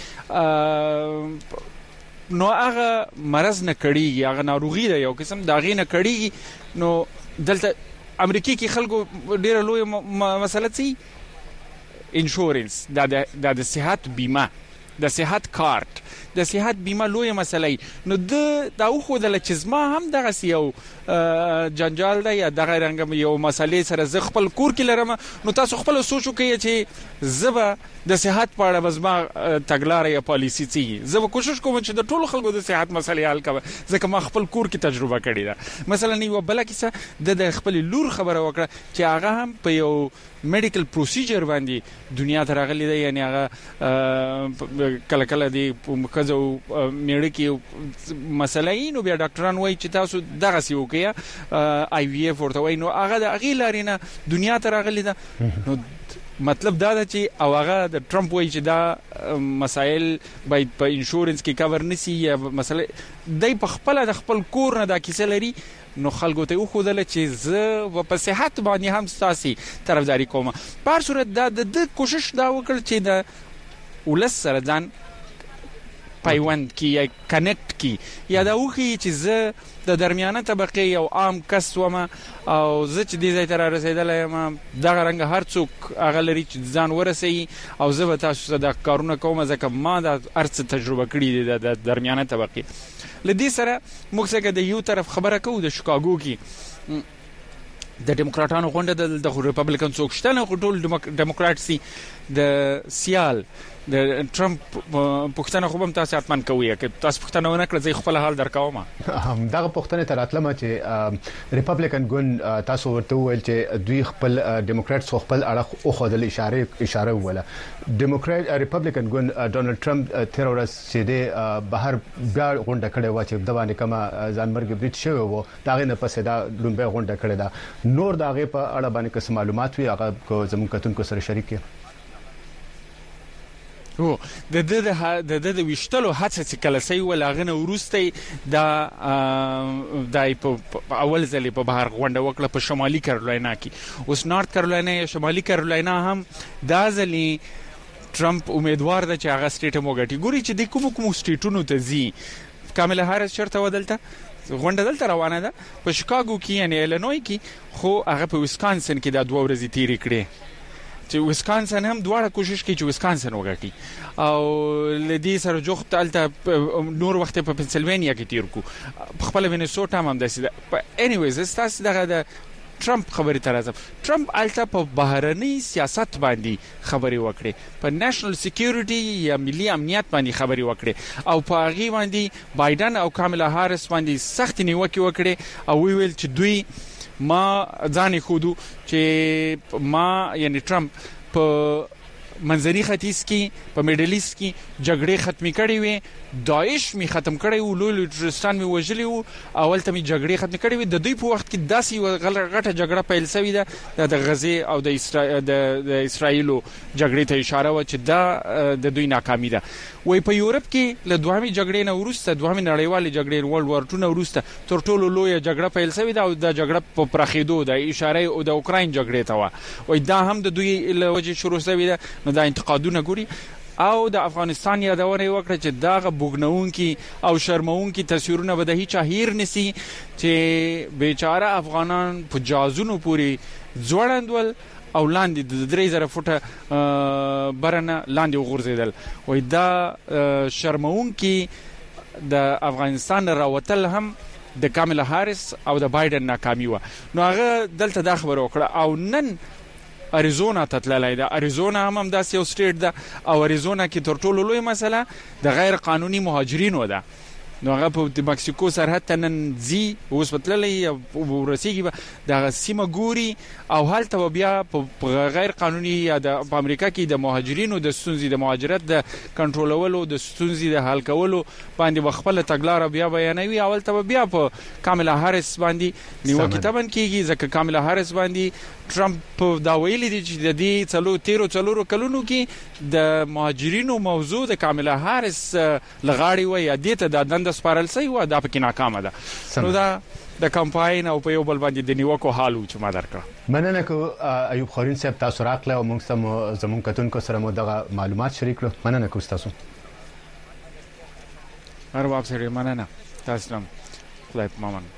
نو هغه مرز نه کړي هغه ناروغي ده یو قسم دا غي نه کړي نو دلته امریکای کې خلکو ډیره لوی مسله سي انشورنس د صحت بیمه د صحت کارت د صحت بیمه لوی مسله نو دا خو د لچزما هم دغه یو جنجال دی یا دغه رنګ یو مسلې سره ز خپل کور کې لرم نو تاسو خپل سوچو کې چې زبا د صحت په اړه بس ما تګلارې یا پالیسی سي زبا کوشش کوم چې د ټولو خلکو د صحت مسلې حل کړم ځکه ما خپل کور کې تجربه کړې ده مثلا یو بل کیسه د خپل لور خبره وکړه چې هغه هم په یو میډیکل پروسیجر باندې دنیا ته راغلی دی یعنی هغه کله کله دی مکزو میړه کې مسلې نو بیا ډاکټران وایي چې تاسو دغه سی وکیا آی وی اف ورته وایي نو هغه د اغیلارینه دنیا ته راغلی ده نو مطلب دا ده چې او هغه د ټرمپ وایي چې دا مسائل باید په انشورنس کې کور نسی یا مسله دای په خپل د خپل کور نه دا کیسه لري نو خلکو ته وخودل چې زه په صحت باندې هم ستاسي طرفداري کوم په صورت دا د کوشش دا وکړ چې د ولس سره ځان پیوند کی یا کنیکټ کی یا دا وخی چې زه د درمیانه طبقه یو عام کس وم او زه چې دې ځای ته رسیدلای یم دغه رنګ هر څوک هغه لري چې ځان ورسي او زه به تاسو ته د کارونه کوم ځکه ما د ارڅ تجربه کړې ده د درمیانه طبقه لدې سره موږ څنګه د یو طرف خبره کوو د شکاګو کې د ډیموکراټانو غونډه د ریپبلیکن څوک شته نه ټول ډیموکراټ سي د سیال د ټرمپ پښتنه خو هم تاسو اتمن کوي چې تاسو پښتنه ونه کړئ خپل حال درکاوم هم دغه پښتنه تر اتلمه چې ریپبلیکن ګوند تاسو ورته ویل چې دوی خپل ډیموکراټ خپل اړه او خدل اشاره وله ډیموکراټ ریپبلیکن ګوند ډونالد ټرمپ تیرورس چې د بهر بیا غونډه کړې و چې د باندې کما ځانمرګ بریټ شوی وو داغه نه پسې دا لومبه غونډه کړې ده نور داغه په اړه باندې کوم معلومات وي هغه زموږ کتونکو سره شریک کړئ او د وشتلو هڅه چې کله سي ولاغنه ورسته د اول ځلې په بهر غونډه وکړه په شمالي کارولاینا کې اوس نارت کارولاینا یا شمالي کارولاینا هم دا ځلې ټرمپ امیدوار ده چې هغه سټیټ موګټي ګوري چې د کوم سټیټونو ته زی کاملا هارس چرته ودلته غونډه دلته روانه ده په شیکاګو کې یعنی الینوی کې خو هغه په ویسکانسن کې د 2 ورځې تیری کړې چې ویسکانسن هم دواړه کوشش کوي چې ویسکانسن وګټي او لدی سره جوخت الته نور وخت په پنسلوانیا کې تیر کو خپل وینیسوټا هم داسې اني ویز تاسو دغه د ټرمپ خبرې تر راځم ټرمپ الته په بهرني سیاست باندې خبرې وکړي په نېشنل سکیورټي یا ملي امنیت باندې خبرې وکړي او په هغه باندې بایدن او کاملا هارس باندې سخت نیوکه وکړي او ویل چې دوی ما ځانې خودو چې ما یعنی ټرمپ په منځني ختیځ کې په میډل ایست کې جګړې ختمې کړې وي، داعش می ختم کړی و، لوی ټرستان می وژلي و، اول ته می جګړې ختمې کړې وي. د دوی په وخت کې داسې غټه جګړه پیل شوې ده د غزې او د اسرایلو جګړې ته اشاره و چې دا د دوی ناکامي ده. وای په یورپ کې له دوهمې جګړې نه وروسته، دوهمې نړیوالې جګړې ورلد وار 2 نه وروسته تر ټولو لویه جګړه پیل شوې ده او د جګړه په پراخېدو د اشاره او د اوکراین جګړې ته و. وای دا هم د دوی له وجې شروع شوې ده. نو دا انتقادونه ګوري او د افغانستان یادونه وکړه چې داغه بوګنونکي او شرمونکي تصویرونه به د هیڅ هیر نسی چې بیچاره افغانان په جازونو پوری ځوړندول او لاندې د 3000 فوټه برنه لاندې وغورځیدل. وای دا شرمونکي د افغانستان راوتل هم د کاملا هاریس او د بایدن ناکامي و. نو هغه دلته دا خبره وکړه او نن اریزونا ته تللی ده. اریزونا هم داسې یو سټیټ ده او اریزونا کې تر ټولو لوی مسله د غیر قانوني مهاجرینو ده. نو هغه په د مکسیکو سرحد ته نن ځي، اوس به تللی ورسېږي دغه سیمه ګوري او هلته بیا په غیر قانوني یا په امریکا کې د مهاجرینو د ستونزې د مهاجرت د کنټرولولو د ستونزې د حل کولو باندې به خپله تګلاره بیا بیانوي. اولته به بیا په کاملا هاریس باندې نیوکې تبن کېږي ځکه کاملا هاریس باندې ټرمپ دا ویلي دی چې د دې 13 کلونو کې د مهاجرینو موضوع د کاملا هاریس لغاړي وي یا دې ته د دند سپارل سي و دا پکې ناکامه ده. نو دا د کمپاین او په یو بل باندې د نیوکو حالو چې ما درکړه. مننه کو ایوب خورین صاحب، تاسو راغله او موږ سم زمون کتونکو سره مو دغه معلومات شریک کړو. مننه کو تاسو. هر وخت سره مننه تاسو هم خدای په امان.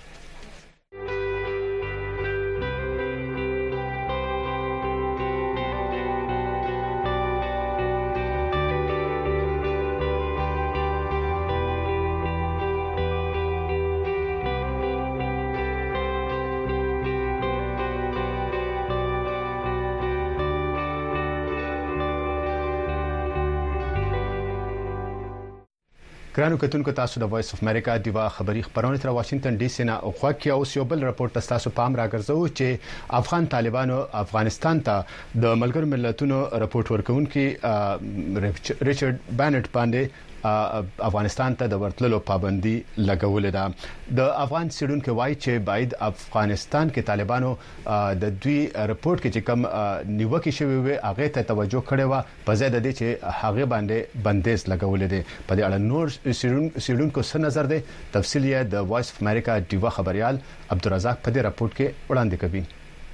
ګرانو کتونکو، تاسو د وایس اف امریکا دیوا خبری خبرونه تر واشنگټن ډي سي نه او خو کې اوس یو بل راپورټ تاسو پام راګرځو چې افغان طالبانو افغانستان ته د ملګرو ملتونو راپورټ ورکونکي ریچارډ بانټ باندې افغانستان ته د ورتللو پابندي لګولې ده. د افغان سیډونکو وایي چې باید افغانستان کې طالبانو د دوی راپورټ کې چې کوم نیوکه شوی وي هغه ته توجه کړې و په ځای د دې چې هغه باندې بندیز لګولې ده. په دې اړه نور سیډونکو څه نظر ده؟ تفصیل یې د وایس اف امریکا دیوا خبريال عبدالرزاق په دې راپورټ کې وړاندې کوي.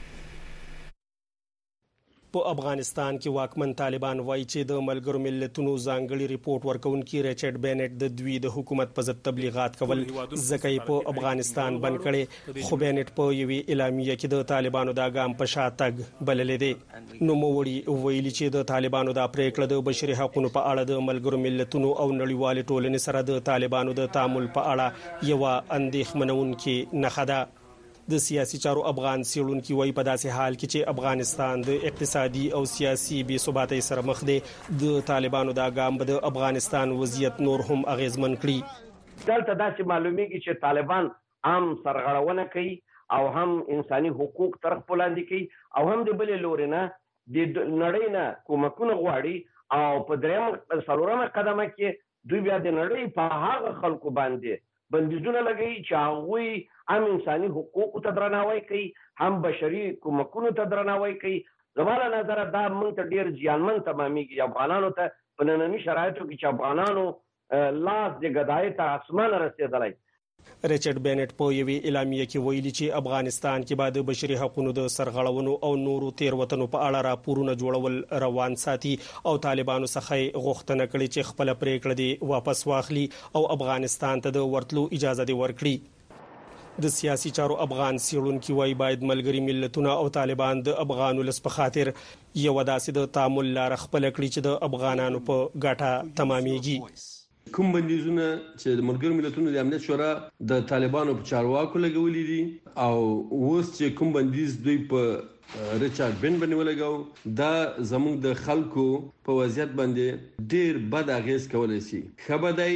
په افغانستان کې واکمن طالبان وایي چې د ملګرو ملتونو ځانګړي ریپورت ورکونکي ریچارډ بینټ د دوی د حکومت په ضد تبلیغات کول ځکه په افغانستان بند کړي. خو بینټ په یوې اعلامیه کې د طالبانو دا ګام په شاتګ بللې دي. نو موړي ویلي چې د طالبانو دا پریکړه د بشري حقوقو په اړه د ملګرو ملتونو او نړیوال ټولنې سره د طالبانو د تعامل په اړه یو اندېښمنونکې نښه ده. د سیاسي چارو افغان سیړونکو وایي په داسې حال کې چې افغانستان د اقتصادي او سیاسي بې ثباتۍ سره مخ دی، د طالبانو دا ګام به د افغانستان وضعیت نور هم اغیزمن کړي. دلته داسې معلومیږي چې طالبان هم سرغړونه کوي او هم انساني حقوق تر خپل لاندې کوي او هم د بلې لوري نه د نړۍ نه کومکونه غواړي او په درېیم څلورمه قدمه کې دوی بیا د نړۍ په هغه خلکو باندې بندیزونه لګوي چې هغوی هم انساني حقوقو ته درناوی کوي هم بشري کومکونو ته درناوی کوي. زما له نظره دا موږ ته ډېر زیانمن تمامېږي افغانانو ته په ننني شرایطو کې چې افغانانو لاس د ګدایۍ ته اسمانه رسېدلی. ریچارډ بینټ په یوې اعلامیه کې ویلي چې افغانستان کې بعد بشري حقوقو د سرغړونو او نورو تیروتنو په اړه راپورونه جوړول روان ساتي او طالبانو څخه غوښتنه کړې چې خپل پریکړه دی واپس واخلي او افغانستان ته د ورتلو اجازه دی ورکړي. د سیاسي چارو افغان سیړونکو وایي باید ملګري ملتونه او طالبان د افغان ولس په خاطر یو داسې د تعامل لار خپل کړي چې د افغانانو په ګټه تمامېږي. کوم بندیزونه چې د ملګرو ملتونو د امنیت شورا د طالبانو په چارواکو لګولې دي او اوس چې کوم بندیز دوی په ریچارډ بینټ باندې ولګاو دا زموږ د خلکو په وضعیت باندې ډیر بد اغیز کولای شي. خبردای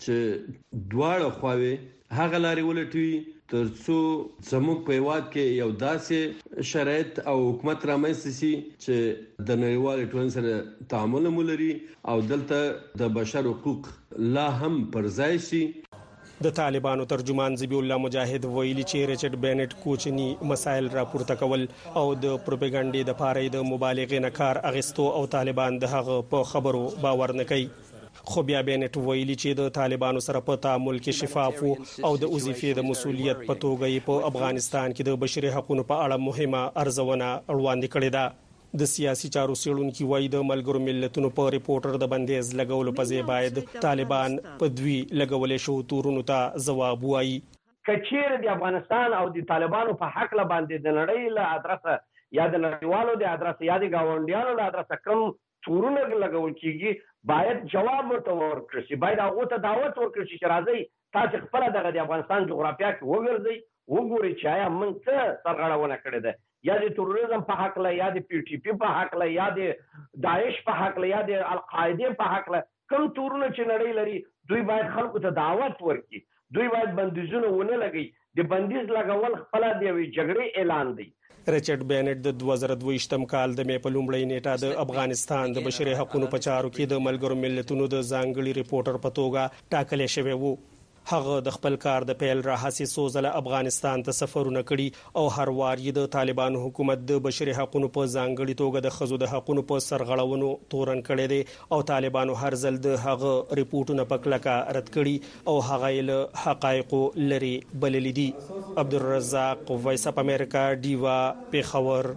چې دواړه خواوې هغه لارې ولټوي ترڅو زموږ په هیواد کې یو داسې شرایط او حکومت رامنځته شي چې د نړیوال ټولنې سره تعامل مولري او دلته د بشر حقوق لا هم پر ځای شي. د طالبانو ترجمان ذبیح الله مجاهد ویلي چې ریچارډ بینټ کوچني مسایل راپورته کول او د پروپاګاندا د پاره د مبالغې نه کار اغستو او طالبان د هغه په خبرو باور نه کوي. خو بیا بینټ ویلي چې د طالبانو سره په تعامل کې شفاف او د وظیفې د مسولیت په توګه په افغانستان کې د بشري حقوقو په اړه مهمه ارزونه وړاندې کړې ده. د سیاسي چارو څېړونکو وايي د ملګرو ملتونو په ریپورټر د بندیز لګولو په ځای باید طالبان په دوی لګولې شو تورونو ته ځواب وایي. کچیر د افغانستان او د طالبانو په حق لا باندې د نړۍ له ادرسه یا د نړیوالو د ادرسه یا د گاونډیانو له ادرسه کوم تورونه لګول کیږي باید جواب ورته ورکړي شي. باید هغه ته دعوت ورکړي شي چې راځي تاسو خپل د افغانستان جغرافیه کې وګرځئ وګورئ چې آیا موږ څه سرغړونه کړې ده یا د تروریزم په حق له یا د پی ټی پی په حق له یا د داعش په حق له یا د القاعده په حق له کوم تورونه چې نړۍ لري دوی باید خلکو ته دعوت ورکړي. دوی باید بندیزونه ونه لګي. د بندیز لګول خپل دی جګړې اعلان دی. ریچارډ بینټ د 2022م کال د مې په لومړۍ نیټه د افغانستان د بشري حقوقو په چارو کې د ملګرو ملتونو د ځانګړي ریپورټر په توګه ټاکل شوی وو. هغه د خپل کار د پیل راهسي سوزله افغانستان ته سفرونه کړي او هر وار یې د طالبانو حکومت د بشري حقوقو په ځانګړي توګه د خزو د حقوقو په سرغړونو تورن کړي دي او طالبانو هر ځل د هغه ریپورتونه په کلکه رد کړي او هغه له حقایقو لري بللي دي. عبدالرزاق وایس اپ امریکا دیوا پیښور.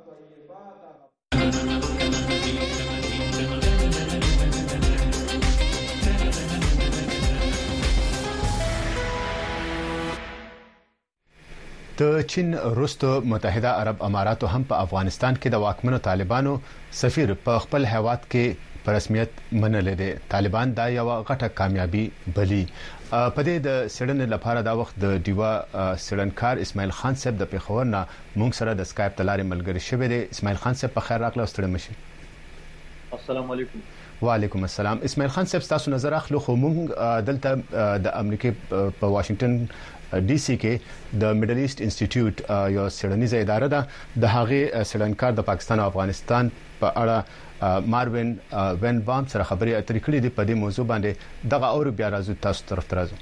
د چین وروسته متحده عرب اماراتو هم په افغانستان کې د واکمنو طالبانو سفیر په خپل هیواد کې په رسمیت منل دي. طالبان دا یو غټه کامیابی بلی. په دې د سړنې لپاره دا وخت د دیوا سړنکار اسماعیل خان صاحب د پیښور نه مونږ سره د اسکایپ تلارې ملګری شوی دی. اسماعیل خان صاحب په خیر راغلی ستړي مشي. السلام علیکم. وعلیکم السلام. اسماعیل خان صاحب تاسو نظر اخلو خو مونږ دلته د امریکا په واشنگټن ډي سي کې د میډل ایست انسټیټیوټ یو سړنیزه اداره ده. د هغه سړنکار د پاکستان او افغانستان په اړه ماروین وین بام سره خبري اترې کړې دي. په دې موضوع باندې دغه اور بیا راځو تاسو طرف ترازو.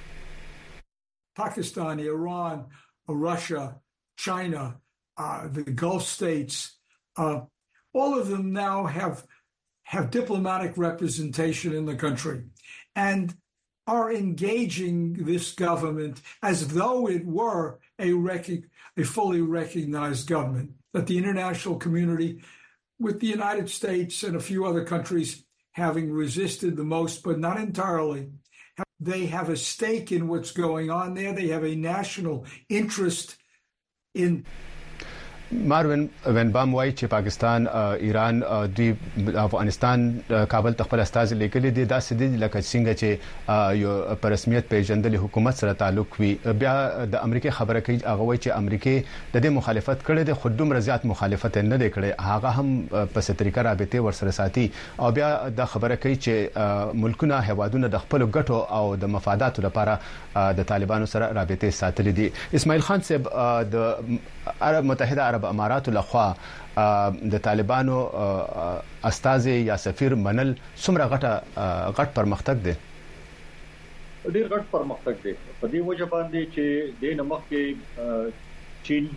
Pakistan, Iran, Russia, China, the Gulf states, all of them now have diplomatic representation in the country and are engaging this government as though it were a fully recognized government. That the international community, with the United States and a few other countries having resisted the most, but not entirely, they have a stake in what's going on there. They have a national interest in ماروین وین بام وايي چې پاکستان ایران دوی افغانستان کابل ته خپل استاذ لیکلي دي. دا سدي لکه څنګه چې یو په رسمیت پیژندل حکومت سره تعلق وي. بیا د امریکا خبره کوي هغه وايي چې امریکا د دې مخالفت کړي دي. خودم رضایت مخالفت نه دی کړي. هغه هم په ستریکا رابطه ورسره ساتي او بیا د خبره کوي چې ملکونه هوادونه د خپل ګټو او د مفاداتو لپاره د طالبانو سره رابطه ساتلې دي. اسماعیل خان صاحب د متحده عرب اماراتو لخوا د طالبانو استاذ یا سفیر منل څومره غټ پرمختګ دی؟ ډیر غټ پرمختګ دی په دې وجه باندې چې د نمخ کې چین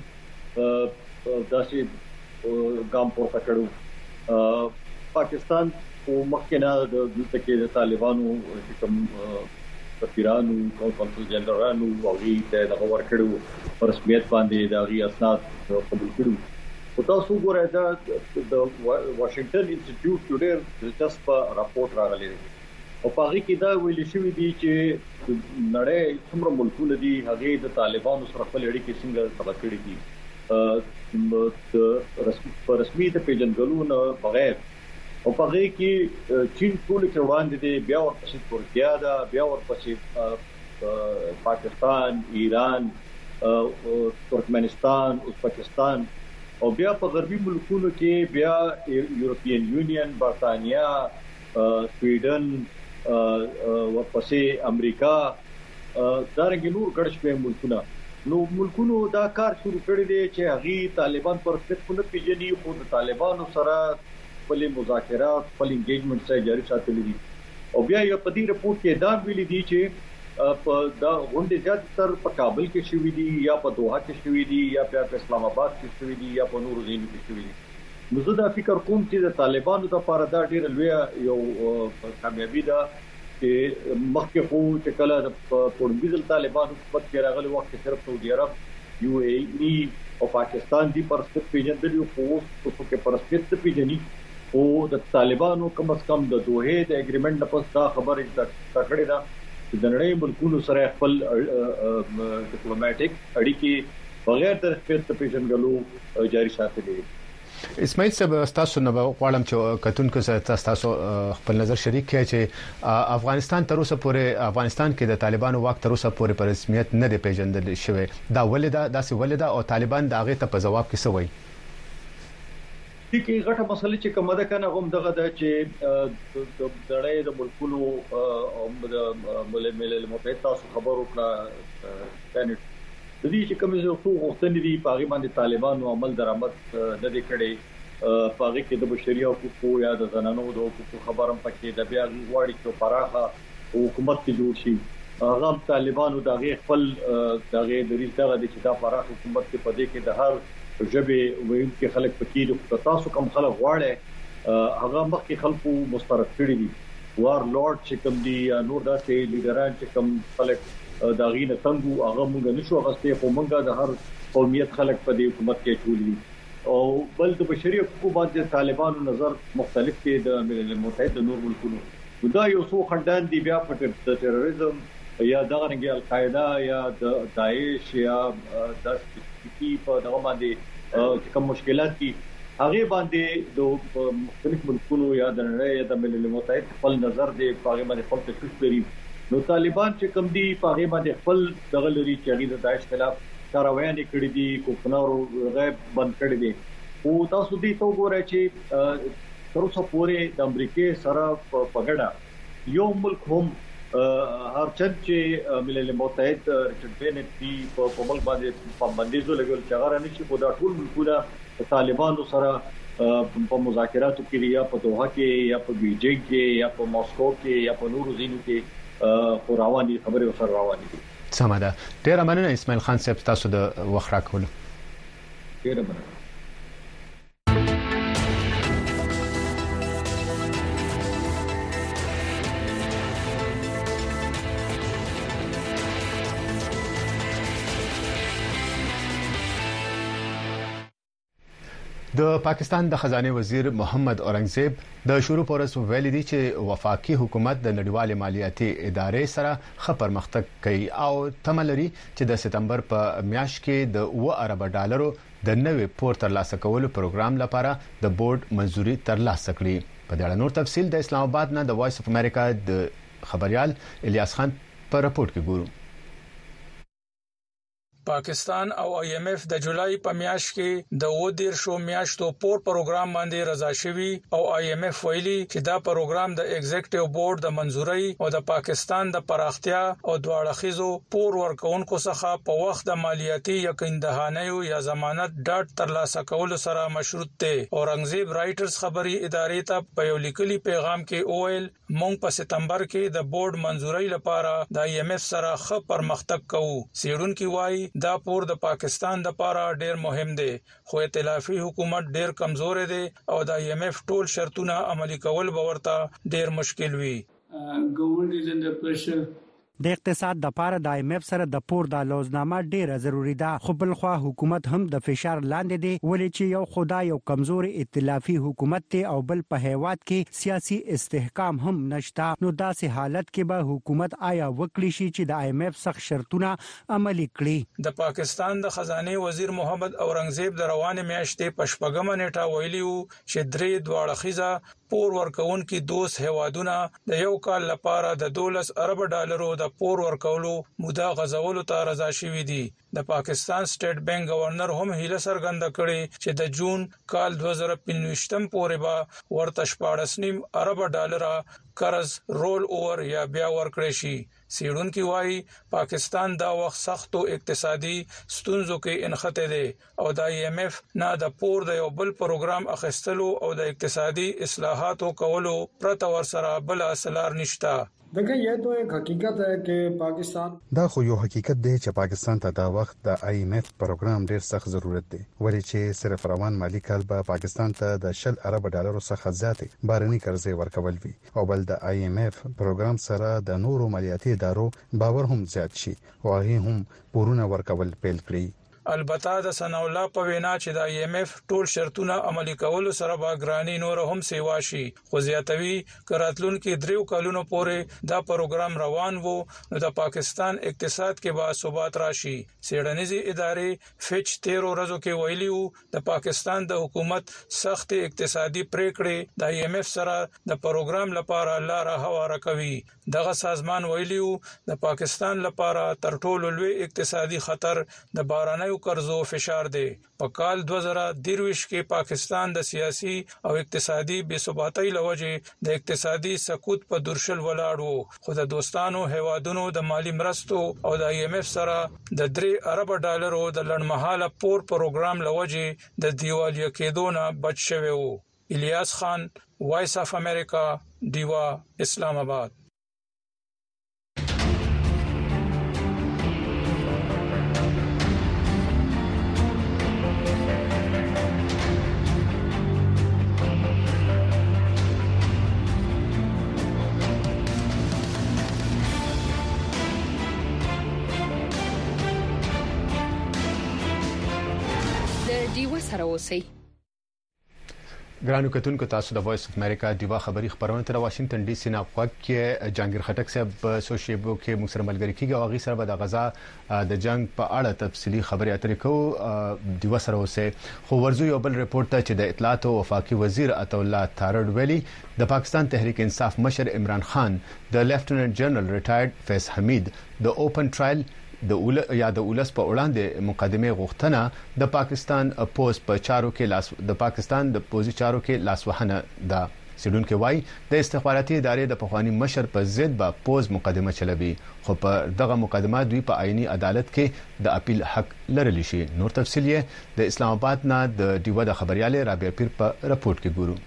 داسې ګام پورته کړو. پاکستان او مخکنه د دلته کې د طالبانو کوم سفیرانو او کنسول جنرالانو او د غوړ کړو پر رسمیت باندې د غي اسناد قبول کړو. او تاسو ګورئ دا د واشنگټن انسټیټیوټ ډېر دلچسپ راپورټ راغلی دی او په هغه کې دا ویل شوی دی چې نړۍ څومره ملکونه دي هغه د طالبانو سره خپل اړیکې څنګه تبا کړې دي په رسمي د پیژندګلو نه بغیر. او په هغه کې چین ټول کې وړاندې دي. بیا ورپسې ترکیه ده, بیا ورپسې پاکستان, ایران, ترکمنستان, ازبکستان او بیا په غربي ملکونو کې بیا یورپین یونین, برتانیا, سویډن, ورپسې امریکا, دا رنګ نور ګڼ شمېر ملکونه. نو ملکونو دا کار شروع کړی دی چې هغه طالبان پر خپل پیژني خو د طالبانو سره خپل مذاکرات خپل انګیجمنټ سره جاری ساتلي دي او بیا یو په دې رپورت کې دا ویلي دي چې په دا غونډې زیات تر په کابل کې شوې دي یا په دوحه کې شوې دي یا په اسلام آباد کې شوې دي یا په نورو ځایونو کې شوې دي نو زه دا فکر کوم چې د طالبانو لپاره دا ډېر لوی یو کامیابی ده چې مخکې خو چې کله د پوړنځل طالبانو په کې راغلي وخت صرف سعودي عرب یو اے ای او پاکستان دی پرسپیکټ پیژندل یو خو په پرسپیکټ پیژني او د طالبانو کم از کم د دوه د اګریمنت په پس دا خبره تکړه ده چې د نړۍ ملکونو سره خپل ډیپلوماټیک اړیکې بغیر د رسمیت پیژندلو جاری ساتلي اسماعیل صاحب تاسو نه غواړم چې کتونکو سره تاسو خپل نظر شریک کړئ چې افغانستان تر اوسه پورې افغانستان کې د طالبانو واک تر اوسه پورې په رسمیت نه دی پیژندل شوی دا ولدا او طالبان د هغه ته په جواب کې څه وایي چې غټه مسله چې کومه ده کنه هم دغه د چې د نړۍ د ملکونو او د ملل متحد تاسو خبرو کړه د دې چې کوم څه غوښتنې دي په هغه باندې طالبانو عمل درآمد نه دي کړي په هغه کې د بشري حقوقو یا د زنانو د حقوقو خبرم پکې د بیا غواړي چې پراخه حکومت کې جوړ شي هغه طالبانو دغه خپل دغه د ریښتیا د چې دا پراخه حکومت کې پدې کې د هر ژبه ویونکي خلک پکې د تاسو کوم خلک غواړي هغه مخکې خلکو مسترد کړي دي وار لورد چې کوم دي نور داسې لیډران چې کوم خلک دا غینه څنګه هغه موږ نشو غسته خو موږ د هر قومیت خلک په دې حکومت کې چولې او بل د بشري حقوقو باندې طالبانو نظر مختلف دی د ملل متحد نور ملکونو دا یو څو خندان دی بیا په تروریزم یا د غنګي القاعده یا د داعش یا د سپیکی په دغه باندې کوم مشکلات دي هغه باندې د مختلف ملکونو یا د نړۍ د ملل متحد خپل نظر دی په هغه باندې خپل تشویش لري نو طالبان چې کوم دي په هغه باندې خپل دغه لري چې د داعش خلاف کاروایي کړې دي کوفنار غیب بند کړې دي او تاسو دې ته وګورئ چې تر اوسه پورې د امریکای سره په ګډه یو ملک هم هر چې ملل متحد ریچارډ بینټ دی په ملک باندې پابندیزو لګول چې هغه نشي په دا ټول ملکونه طالبانو سره په مذاکراتو کې یا په دوحه کې یا په بیجینګ کې یا په ماسکو کې یا په نورو ځایونو کې خو رواني خبرې وسره رواني دي سمه ده ډیر مننه اسماعیل خان صاحب تاسو د وخت راکولو ډیر مننه د پاکستان د خزانه وزیر محمد اورنګزیب د شروع پورس ویلي دي چې وفاقي حکومت د نړیوال مالیاتي ادارې سره ښه پرمختګ کوي او تملري چې د سپتمبر په میاشت کې د 2 ارب ډالرو د نوې پور ترلاسه کولو پروګرام لپاره د بورډ منځوري ترلاسه کړې په دې اړه نور تفصيل د اسلام آباد نه د وایس اف امریکا د خبريال الیاس خان په راپورټ کې ګورو پاکستان او آی ایم ایف د جولای په میاشت کې د 13 میاشتو پور پروګرام باندې رضا شوی او آی ایم ایف ویلي چې دا پروګرام د ایگزیکټیو بورډ د منځوري او د پاکستان د پراختیا او دواړخیزو پور ورکونکو څخه په وخت د مالیاتي یقیندهانیو یا ضمانت ډاټ ترلاسه کول سره مشروط دی اورنګزیب رائټرز خبري ادارې ته په یو لیکلي پیغام کې اویل مونږ په سپتمبر کې د بورډ منځوري لپاره د آی ایم ایف سره ښه پرمختګ کوو سیډونکو وایي دا پور د پاکستان د لپاره ډیر مهم دی خو ائتلافي حکومت ډیر کمزور دی او د آی ایم ایف ټول شرطونه عملي کول به ورته ډیر مشکل وي ګورنمنت از انډر پریشر د اقتصاد د پاره د آی ایم ایف سره د پور د لوزنامه ډیره ضروری ده خو بل خو حکومت هم د فشار لاندې دی ولې چې یو خدای یو کمزور ائتلافي حکومت ته او بل په هیواد کې سیاسي استحکام هم نشتا نو داسې حالت کې به حکومت آیا وکړي شي چې د آی ایم ایف سخت شرطونه عملي کړي د پاکستان د خزانه وزیر محمد اورنګزیب د روانه میاشتې پښپغم نیټه ویلیو چې درې دواړخیزه پور ورکون کې دوس هوادونه د یو کال لپاره د 12 ارب ډالرو د پور ورکولو موده غزولو ته رضا شوې دي د پاکستان سټیټ بانک گورنر هم هیله څرګنده کړې چې د جون کال 2025 پورې به ورته 14.5 ارب ډالر قرض رول اوور یا بیا ورکړی شي. سیډونکو وايي پاکستان دا وخت سختو اقتصادي ستونزو کې انخته دي او د IMF نه د پور د یو بل پروګرام اخیستلو او د اقتصادي اصلاحاتو کولو پرته ورسره بل اصلار نشته. देखिए ये तो एक हकीकत है कि पाकिस्तान دا خو یو حقیقت دی چې پاکستان ته دا وخت د IMF پروګرام ډیر سخت ضرورت دی ولې چې صرف روان مالی کال به پاکستان ته د 10 ارب ډالر څخه زیاتې بارني قرضې ورکول وي او بل د IMF پروګرام سره د نورو مالیاتي ادارو باور هم زیات شي او هغه هم پورونه ورکول پیل کړي. البته د ثناء الله په وینا چې د IMF ټول شرطونه عملي کولو سره باګرانی نور هم سیوا شي خو زیاتوي کراتلون کې دریو کلونو پورې دا پروګرام روان وو نو د پاکستان اقتصاد کې با ثبات راشي. سیډنیزي ادارې فچ 13 ورځو کې ویلیو د پاکستان د حکومت سخت اقتصادي پریکړې د IMF سره د پروګرام لپاره لار هواره کوي. دغه سازمان ویلیو د پاکستان لپاره تر ټولو لوی اقتصادي خطر د باراني قرضو فشار دی. په کال 2023 کې پاکستان د سیاسي او اقتصادي بې ثباتۍ لوجې د اقتصادي سقوط په درشل ولاړ وو خو د دوستانو هیوادونو د مالی مرستو او د IMF سره د 3 ارب ډالرو د لړمحاله پور پروګرام لوجې د دیوالیه کېدو نه بچ شوی وو. الیاس خان وایس اف امریکا دیوا اسلام آباد. سره اوسئ. ګرانو کتونکو تاسو د وایس اف امریکا دیوا خبری خبرونه تر واشنگټن ډي سي نه خوښ کې جانگیر خټک صاحب په سوشيبو کې موږ سره ملګری کیږي او غي سره به د غزا د جنگ په اړه تفصيلي خبري اترې کوو. دیوا سره اوسئ. خو ورزو یو بل رپورت ته چې د اطلاعات او وفاقي وزیر عطا الله تارړ ویلي د پاکستان تحریک انصاف مشر عمران خان د لیفټیننټ جنرال ریټایرډ فیض حمید د اوپن ټرایل د اولس په وړاندې مقدمه غوښتنه د پاکستان پوز په چارو کې د پاکستان د پوزي چارو کې لاسوهنه ده. سیډونکو وايي د استخباراتي ادارې د پخوانی مشر په ضد به پوز مقدمه چلوي خو په دغه مقدمه دوی په آئینی عدالت کې د اپیل حق لرلی شي. نور تفصیل یې د اسلام آباد نه د دیوه د خبرياله رابعه پیر په رپورت کې ګورو.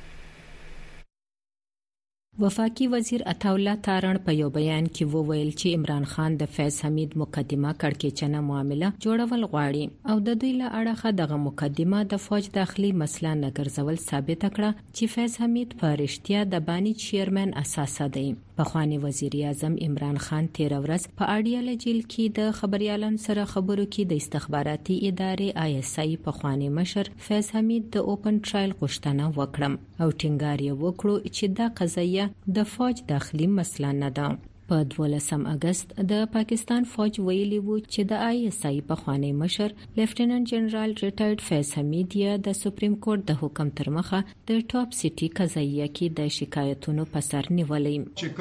وفاقي وزیر عطا الله تارړ په یو بیان کې وویل چې عمران خان د فیض حمید مقدمه کړکېچنه معامله جوړول غواړي او د دوی له اړخه دغه مقدمه د فوج داخلي مسله نه ګرځول ثابت کړه چې فیض حمید په رښتیا د بانی چیرمن اساسه دی. پخوانی وزیر اعظم عمران خان 13 ورځ په اډیاله جیل کې د خبريالانو سره خبرو کې د استخباراتي ادارې ISI پخوانی مشر فیض حمید د اوپن ټرایل غوښتنه وکړه او ټینګار یې وکړو چې دا قضیه د فوج داخلي مسله نه ده. په 12 اگست د پاکستان فوج ویلي وو چې د ISI پخوانی مشر لیفټیننټ جنرال ریټایرډ فیض حمید یا د سپریم کورټ د حکم تر مخه د ټاپ سټي قضیه کې د شکایتونو په سر نیولې چې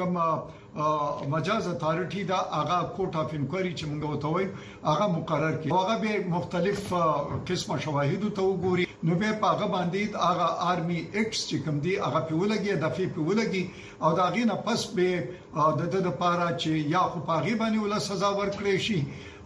کوم مجاز اتارټي دا هغه کورټ اف انکوایري چې موږ وتوي هغه مقرر کړي هغه به مختلف قسمه شواهد ته وګوري نو به هغه باندې هغه آرمي ایکټس چې کوم دي هغه په ولګي د فی په ولګي او دا غینه پس به د لپاره چې یا خو پاغي باندې ول سزا ورکړي شي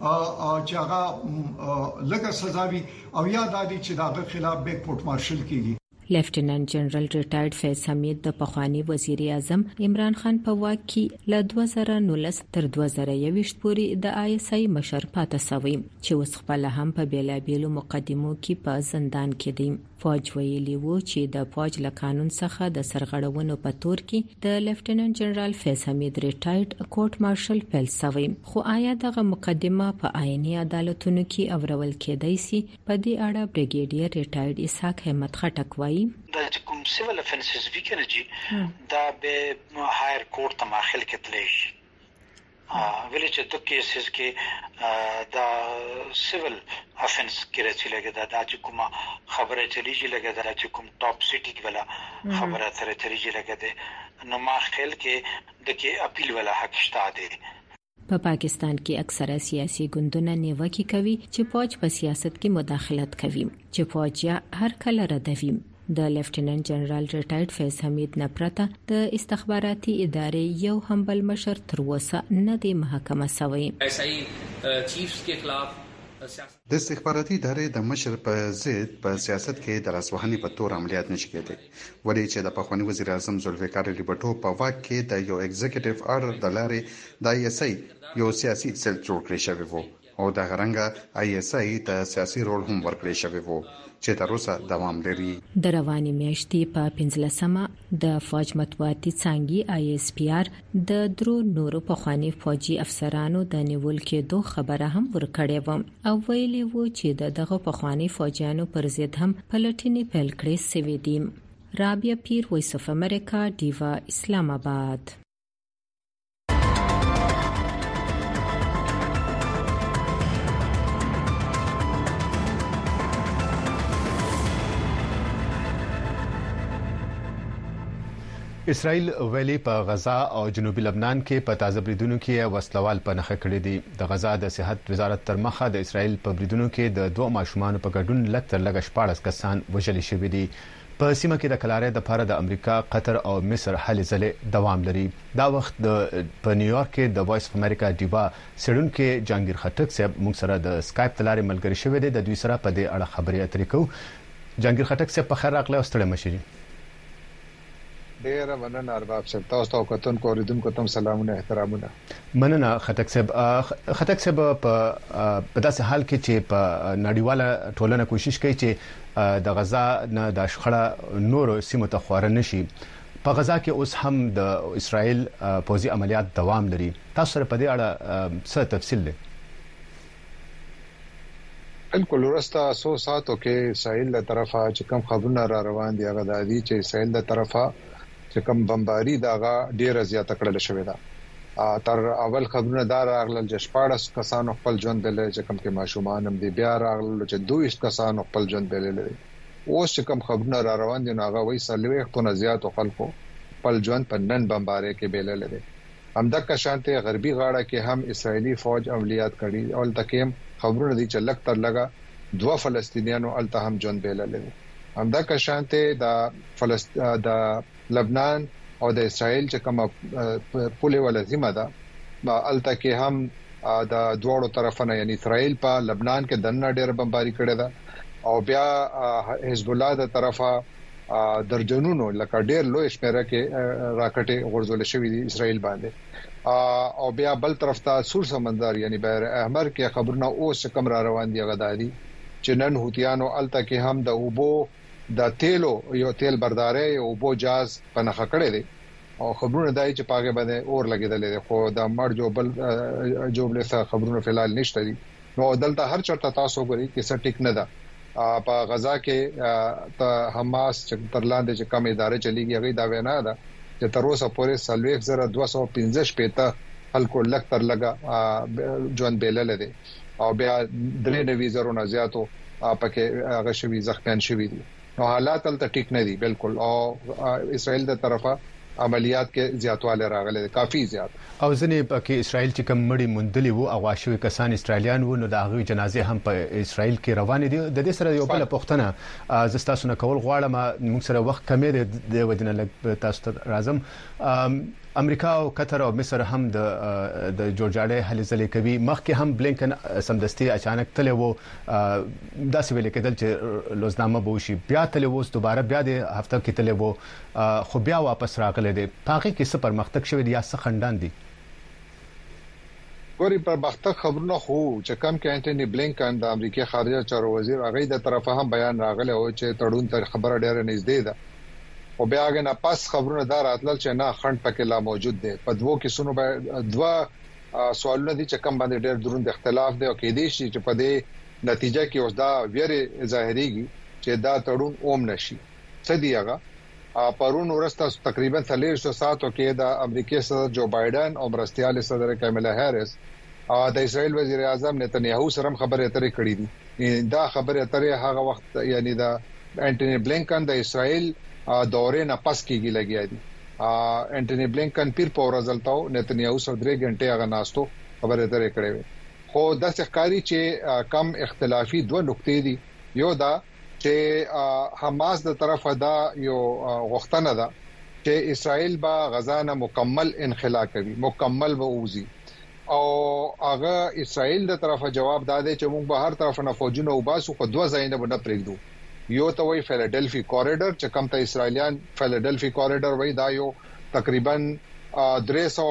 چې هغه لږه سزا وي او یا د دې چې دغه خلاف به کورټ مارشل کیږي. لیفټیننټ جنرال ریټایرډ فیض حمید د پخوانی وزیر اعظم عمران خان په واک کې له 2019 تر 2021 پورې د ISI مشر پاتې شوی چې اوس خپل هم په بیلابیلو مقدمو کې په زندان کې دی. فوج ویلي وو چې د فوج له قانون څخه د سرغړونو په تور کې د لیفټیننټ جنرال فیض حمید ریټایرډ کورټ مارشل پیل شوی خو آیا دغه مقدمه په آئینی عدالتونو کې اورول کېدای شي؟ په دې اړه بریګیډیر ریټایرډ اسحاق همت خټک وایي د کوم سیول افنسز ویکنجی دا به هایر کورټ ته ماخل کېدلی شي ویل چې د کیسز کې دا سیول افنس کې راځي لګا دا چې کومه خبره چلیږي لګا دا چې کوم ټاپ سټي ولا خبره تر چلیږي لګا نو ماخل کې د کې اپیل ولا حق شته دی. په پاکستان کې اکثره سیاسي ګوندونه نیوکه کوي چې فوج په سیاست کې مداخلت کوي چې فوج یا هر کله ردوي. د لیفټیننټ جنرال ریټایرډ فیض حمید نه پرته د استخباراتي ادارې یو هم بل مشر تر اوسه نه دی محاکمه شوی. ایسای چیفز کے خلاف د استخباراتي ادارې د مشر په ضد په سیاست کې د لاسوهنې په تور عملیات نشي کېدای ولې چې د پخوانی وزیر اعظم ذوالفقار علي بټو په واک کې د یو ایگزیکټیو آرډر د لارې د ISI یو سیاسي سیل جوړ کړی شوی وو او د غرنګ ISI ته سیاسي رول هم ورکړی شوی وو چې تر اوسه دوام لري. د رواني میاشتې په 15مه د فوج مطبوعاتي څانګې ISPR د درو نورو پخوانی فوجي افسرانو د نیول کېدو خبره هم ورکړې و او ویلي وو چې دغه پخوانی فوجیانو پر ضد هم پلټنې پیل کړې سوي دي. رابعه پیر، وایس اف امریکا، ډیوا، اسلام آباد. اسرائیل ویلي په غزا او جنوبي لبنان کې په تازه بریدونو کې وسلوال په نخښه کړی دي. د غزا د صحت وزارت تر مخه د اسرائیل په بریدونو کې د دوه ماشومان په ګډون لږ تر لږه 14 کسان وژل شوي دي. په سیمه کې د کلارې د لپاره د امریکا، قطر او مصر هلې ځلې دوام لري. دا وخت په نیویارک کې د وایس اف امریکا ډیوا سړون کې جهانگیر خټک صاحب موږ سره د اسکایپ تلارې ملګری شوی دی. د دوی سره په دې اړه خبرې اترې کوو. جهانگیر خټک صاحب په خیر راغلی او ستړي مشي. ډیره مننه ارباب صاحب، تاسو ته کتونکو اوریدونکو ته سلامونه احترامونه. مننه خټک صاحب. خټک صاحب په داسې حال کې چې په نړیواله ټولنه کوشش کوي چې د غزا نه د شخړه نورو سیمو ته خواره نشي، په غزا کې اوس هم د اسرائیل پوځي عملیات دوام لري. تاسو سره په دې اړه څه تفصیل دی؟ بالکل ورسته 100 ساعتو کې اسرائیل له طرفه چې کوم خبرونه را روان دي هغه د دې چې اسرائیل له طرفه چې کوم بمباری داغه ډیره زیاته کړل شوې ده. تر اول خبرونه دا راغلل چې 14 کسانو خپل ژوند بل چې کوم کې ماشومان هم دي، بیا راغلل چې 22 کسانو خپل ژوند بل لري. اوس چې کوم خبرونه را روان دي هغه وایي سلوي خپل زیات خلکو خپل ژوند په نن بمباری کې بل لري. همدغه شانته غربي غاړه کې هم اسرائیلی فوج عملیات کړي او تکیم خبرونه دي چې لک تر لګه دوه فلسطینیانو الته هم ژوند بل لري. همدغه شانته د لبنان او د اسرائیل چې کومه پوله ولزمه ده الته کې هم د دوړو طرفونه یعنی اسرائیل په لبنان کې دنه ډېر بمباری کړی ده او بیا حزب الله د طرفه درجنونو لکه ډېر لوی شمیره کې راکټي غورځول شوې دي اسرائیل باندې او بیا بل طرف ته سور سمندر یعنی بحر احمر کې خبرونه اوس کم را روان دي غدادي چې نن هوتیانو الته کې هم د اوبو د تیلو یو تیل برداري او بو جاز په نخښه کړی دي او خبرونه دای چې پاګه باندې اور لګیدل دي خو د مړ جوبل څخه خبرونه فلال نشته دي. نو دلته هر چرته تاسو غوړي کې څه ټیک نه ده. په غزا کې ته حماس چې ترلاندې چې کوم ادارې چلیږي هغه دا وینا ده چې تر اوسه پورې 3215 پېته خلکو لک تر لګا ژوند بیلل دي او بیا درې نوي زرو نه زیاتو پکې هغه شوی زخمیان شوی دي. نو حالات تل ټیک نه دي بالکل او اسرائیل د طرفه عملیات کې زیاتواله راغله کافي زیات او ځنې پکې اسرائیل چې کوم مړی مندلي وو او شوی کسان اسرائیلیان وو نو د هغه جنازې هم په اسرائیل کې روان دي. د دې سره یو بل پوښتنه زستاسو نه کول غواړم، موږ سره وخت کمی دی د ودینه لګ تاسو ته راځم. امریکا او قطر او مصر هم د جورجاړې هلې ځلې کوي. مخکې هم بلینکن سمدستي اچانک تللی وو داسې ویل کېدل چې لوزنامه به وشي، بیا تللی وو دوباره بیا د هفته کې تللی وو خو بیا واپس راغلی دی. په هغې کې څه پرمختګ شوی دی یا څه خنډان دي؟ ګوري پرمختګ خبرونه خو چې کوم کې انټونی بلینکن د امریکای خارجه چارو وزیر هغه د طرفه هم بیان راغلی او چې تړون تر خبره ډېر نږدې ده او بیا هغه نه پاس خبرونه دار اتل چې نه خند پکې لا موجود دي. په دوه کیسونو به دوه سوالونه دي چې کوم باندې ډېر دروند اختلاف دی او کې دي چې په دې نتیجه کې اوس دا ویره ظاهريږي چې دا تړون اوم نشي. څه دی هغه پرون ورسته تقریبا 300 ساعتو کې د امریکای صدر جو بایدن او مرستيال صدر کاملا هریس د اسرائیل وزیر اعظم نتنیاهو سره خبرې اترې کړې دي. دا خبرې اترې هغه وخت یعنی د انټونی بلینکن د اسرائیل دورې نه پس کېږي لګیا دي. انټونی بلینکن پیر په ورځلتاو نتنیاهو سره 3 غنټه هغه ناستو خبره درې کړې خو د ښکاری چې کم اختلافي دوه نقطې دي یو دا چې حماس د طرفه دا یو غوښتنه ده چې اسرائیل با غزا نه مکمل انخلا کوي مکمل ووزي او هغه اسرائیل د طرفه جواب داده چې موږ به هر طرف نه فوجونه وباسو خو دوه ځایونه به نه پرېږدو یو ته وی فیلډلفي کوریډور چې کوم ته اسرائیلیان فیلډلفي کوریډور وی دا یو تقریبا 300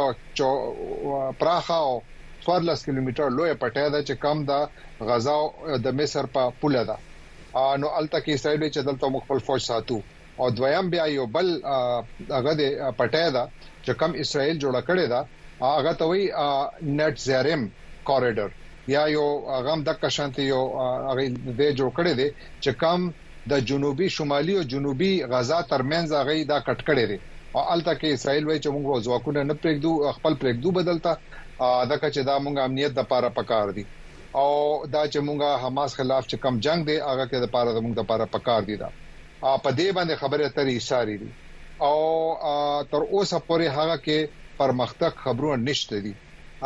فوټه پراخه او 14 کیلومتر لوی پټه ده چې کوم د غزا د مصر په پوله ده نو الته کې اسرائیل چې دلته مخفل فوج ساتو او دویم بیا یو بل هغه د پټه ده چې کوم اسرائیل جوړ کړی ده هغه ته وی نت زرم کوریډور یا یو هغه د کشانت یو هغه د جوړ کړی دی چې کوم د جنوبي شمالي او جنوبي غزا ترمنځ هغه دا کټ کړی دی او الته کې اسرائیل وی چې موږ ځواکونه نه پرېږدو خپل پرېږدو بدلته دا چې دا موږ امنیت د لپاره پکار دي او دا چې موږ حماس خلاف چې کم جنگ دی هغه کې د لپاره موږ د لپاره پکار دي دا په دې باندې خبره ترې اشاره دي او تر اوسه پورې هغه کې پرمختګ خبرونه نشته دي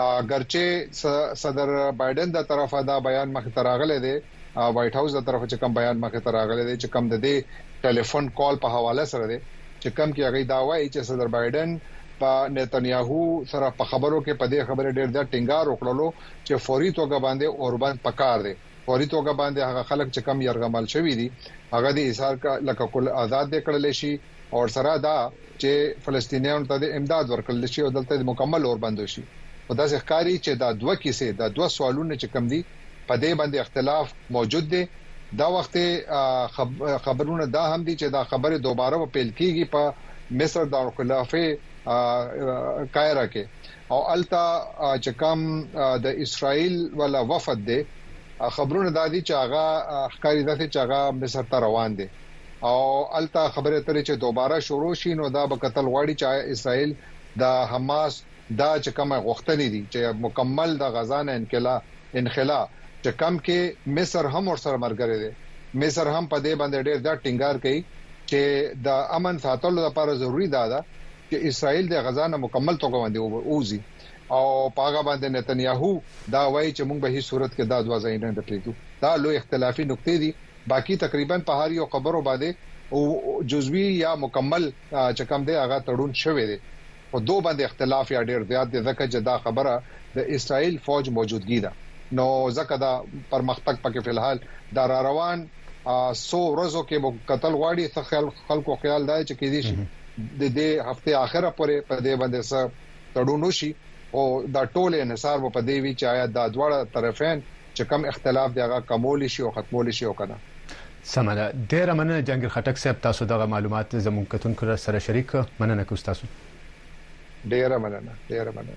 اگرچه صدر بایدن د طرفه دا بیان مخ تراغله دي وایټ هاوس د طرفه چې کوم بیان مخ تراغله دي چې کوم د دې ټلیفون کال په حواله سره دي چې کوم کې هغه دا وایي چې صدر بایدن په نتنیاهو سره په خبرو کې په دې خبره ډېر د ټینګار وکړلو چې فوري توګه باندې اوربان پکار دي فوري توګه باندې هغه خلک چې کم يرغمل شوی دي هغه د اظهار کا لکه کول آزاد کړل شي او سره دا چې فلسطینیانو ته د امداد ورکړل شي او دلته مکمل اوربند شي او دا ښکاری چې دا دوه کیسې دا دوه سوالونه چې کم دي په دې باندې اختلاف موجود دي دا وخت خبرونه دا هم دي چې دا خبره دوباره په پیل کیږي په مصر د خلافه قاهره کې او التا چې کوم د اسرائیل ولا وفد دي خبرونه دا دي چې هغه ښکاری دته چې هغه مصر ته روان دي او التا خبره ترې چې دوباره شروع شي نو دا به قتل غواړي چې اسرائیل د حماس دا چې کومه غوښتنې دي چې مکمل د غزا نه انخلا چې کم کې مصر هم ورسره مرګره دي مصر هم په دې باندې ډېر دا ټینګار کوي چې د امن ساتلو لپاره ضروری ده چې اسرائیل د غزا نه مکمل توګه باندې اوزي او پاغه باندې نتنیاهو دا وایي چې موږ به هیڅ صورت کې دا دوا ځای نه پریږدو دا لوی اختلافي نقطې دي باقی تقریبا په هر یو خبرو باندې او جزوی یا مکمل چې کوم دی هغه تړون شوی دی او دوه باندې اختلاف یا ډېر زیات دي ځکه چې دا خبره د اسرائیل فوج موجودګي ده نو ځکه دا پرمختګ پکې فلحال دا روان 100 ورځو کې قتل غواړي خلکو خیال دی چې کې دي د دې هفته اخره پورې په دې باندې څه تړون شي او دا ټول انحصار په دې وی چې آیا د دواړه طرفین چې کم اختلاف دی هغه کمول شي او ختمول شي او کنه سماله ډیر مننه جنگیر خټک صاحب تاسو دغه معلومات زموږ کتونکو سره شریک مننه کوم تاسو ډیر مننه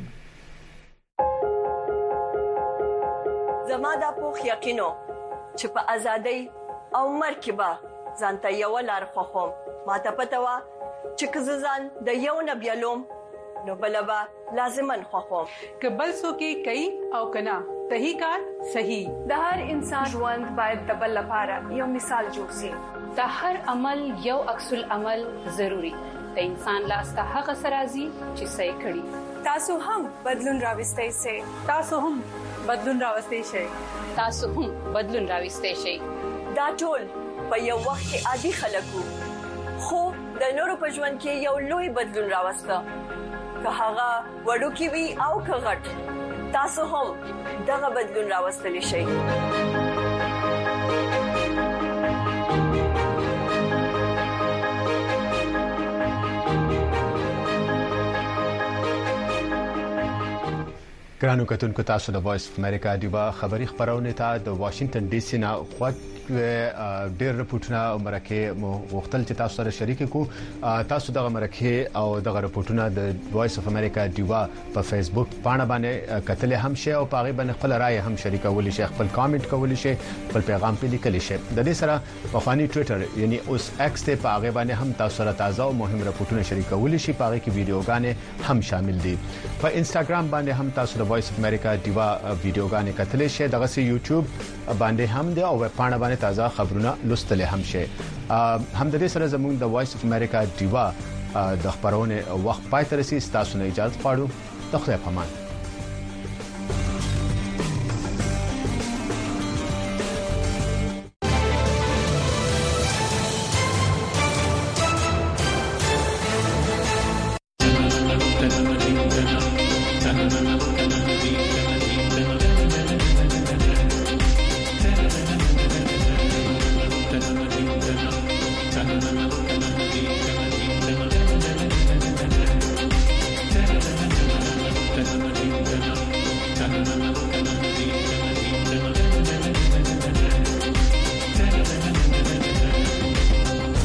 زما د پوخ یقینو چې په ازادۍ او مرکبه ځانته یو لار خوخم ماته پته وا چې کززان د یو نبیلوم نو بلبا لازمن خوخم کبل سو کې کوي او کنا صحیح کار صحیح د هر انسان ژوند باید د بل لپاره یو مثال جوړ شي د هر عمل یو عکس العمل ضروری د انسان لاس ته هغه سرازي چې صحیح کړي تاسو هم بدلون راوستئ شئ تاسو هم بدلون راوستئ شئ تاسو هم بدلون راوستئ شئ دا ټول په یو وخت کې عادي خلکو خو د نورو په ژوند کې یو لوی بدلون راوسته که هغه وړو کې وي او که غټ تاسو هم دغه بدلون راوستلی شئ ګرانو کتونکو تاسو د وایس اف امریکا دیوا خبری خبرونه ته د واشنگټن ډي سي نه خو ډېر رپورټونه مرکه مو وختل چې تاسو سره شریک کو تاسو دغه مرکه او دغه رپورټونه د وایس اف امریکا دیوا په فیسبوک باندې باندې کتل هم شي او پاغه باندې خپل رائے هم شریکول شي خپل کامنټ کول شي خپل پیغام په لیکل شي د دې سره په فانی ټوئیټر یعنی اوس ایکس ته پاغه باندې هم تاسو سره تازه او مهم رپورټونه شریکول شي پاغه کې ویډیوګانې هم شامل دي په انستګرام باندې هم تاسو د وایس اف امریکا دیوا ویډیوګانې کتل شي دغه سي یوټیوب باندې هم دی او په باندې تازه خبرونه لوستل هم شي هم د دې سره زموږ د وایس اف امریکا دیوا د خبرونه وخت پای تر سي تاسو نه اجازه غواړو د خپل پامان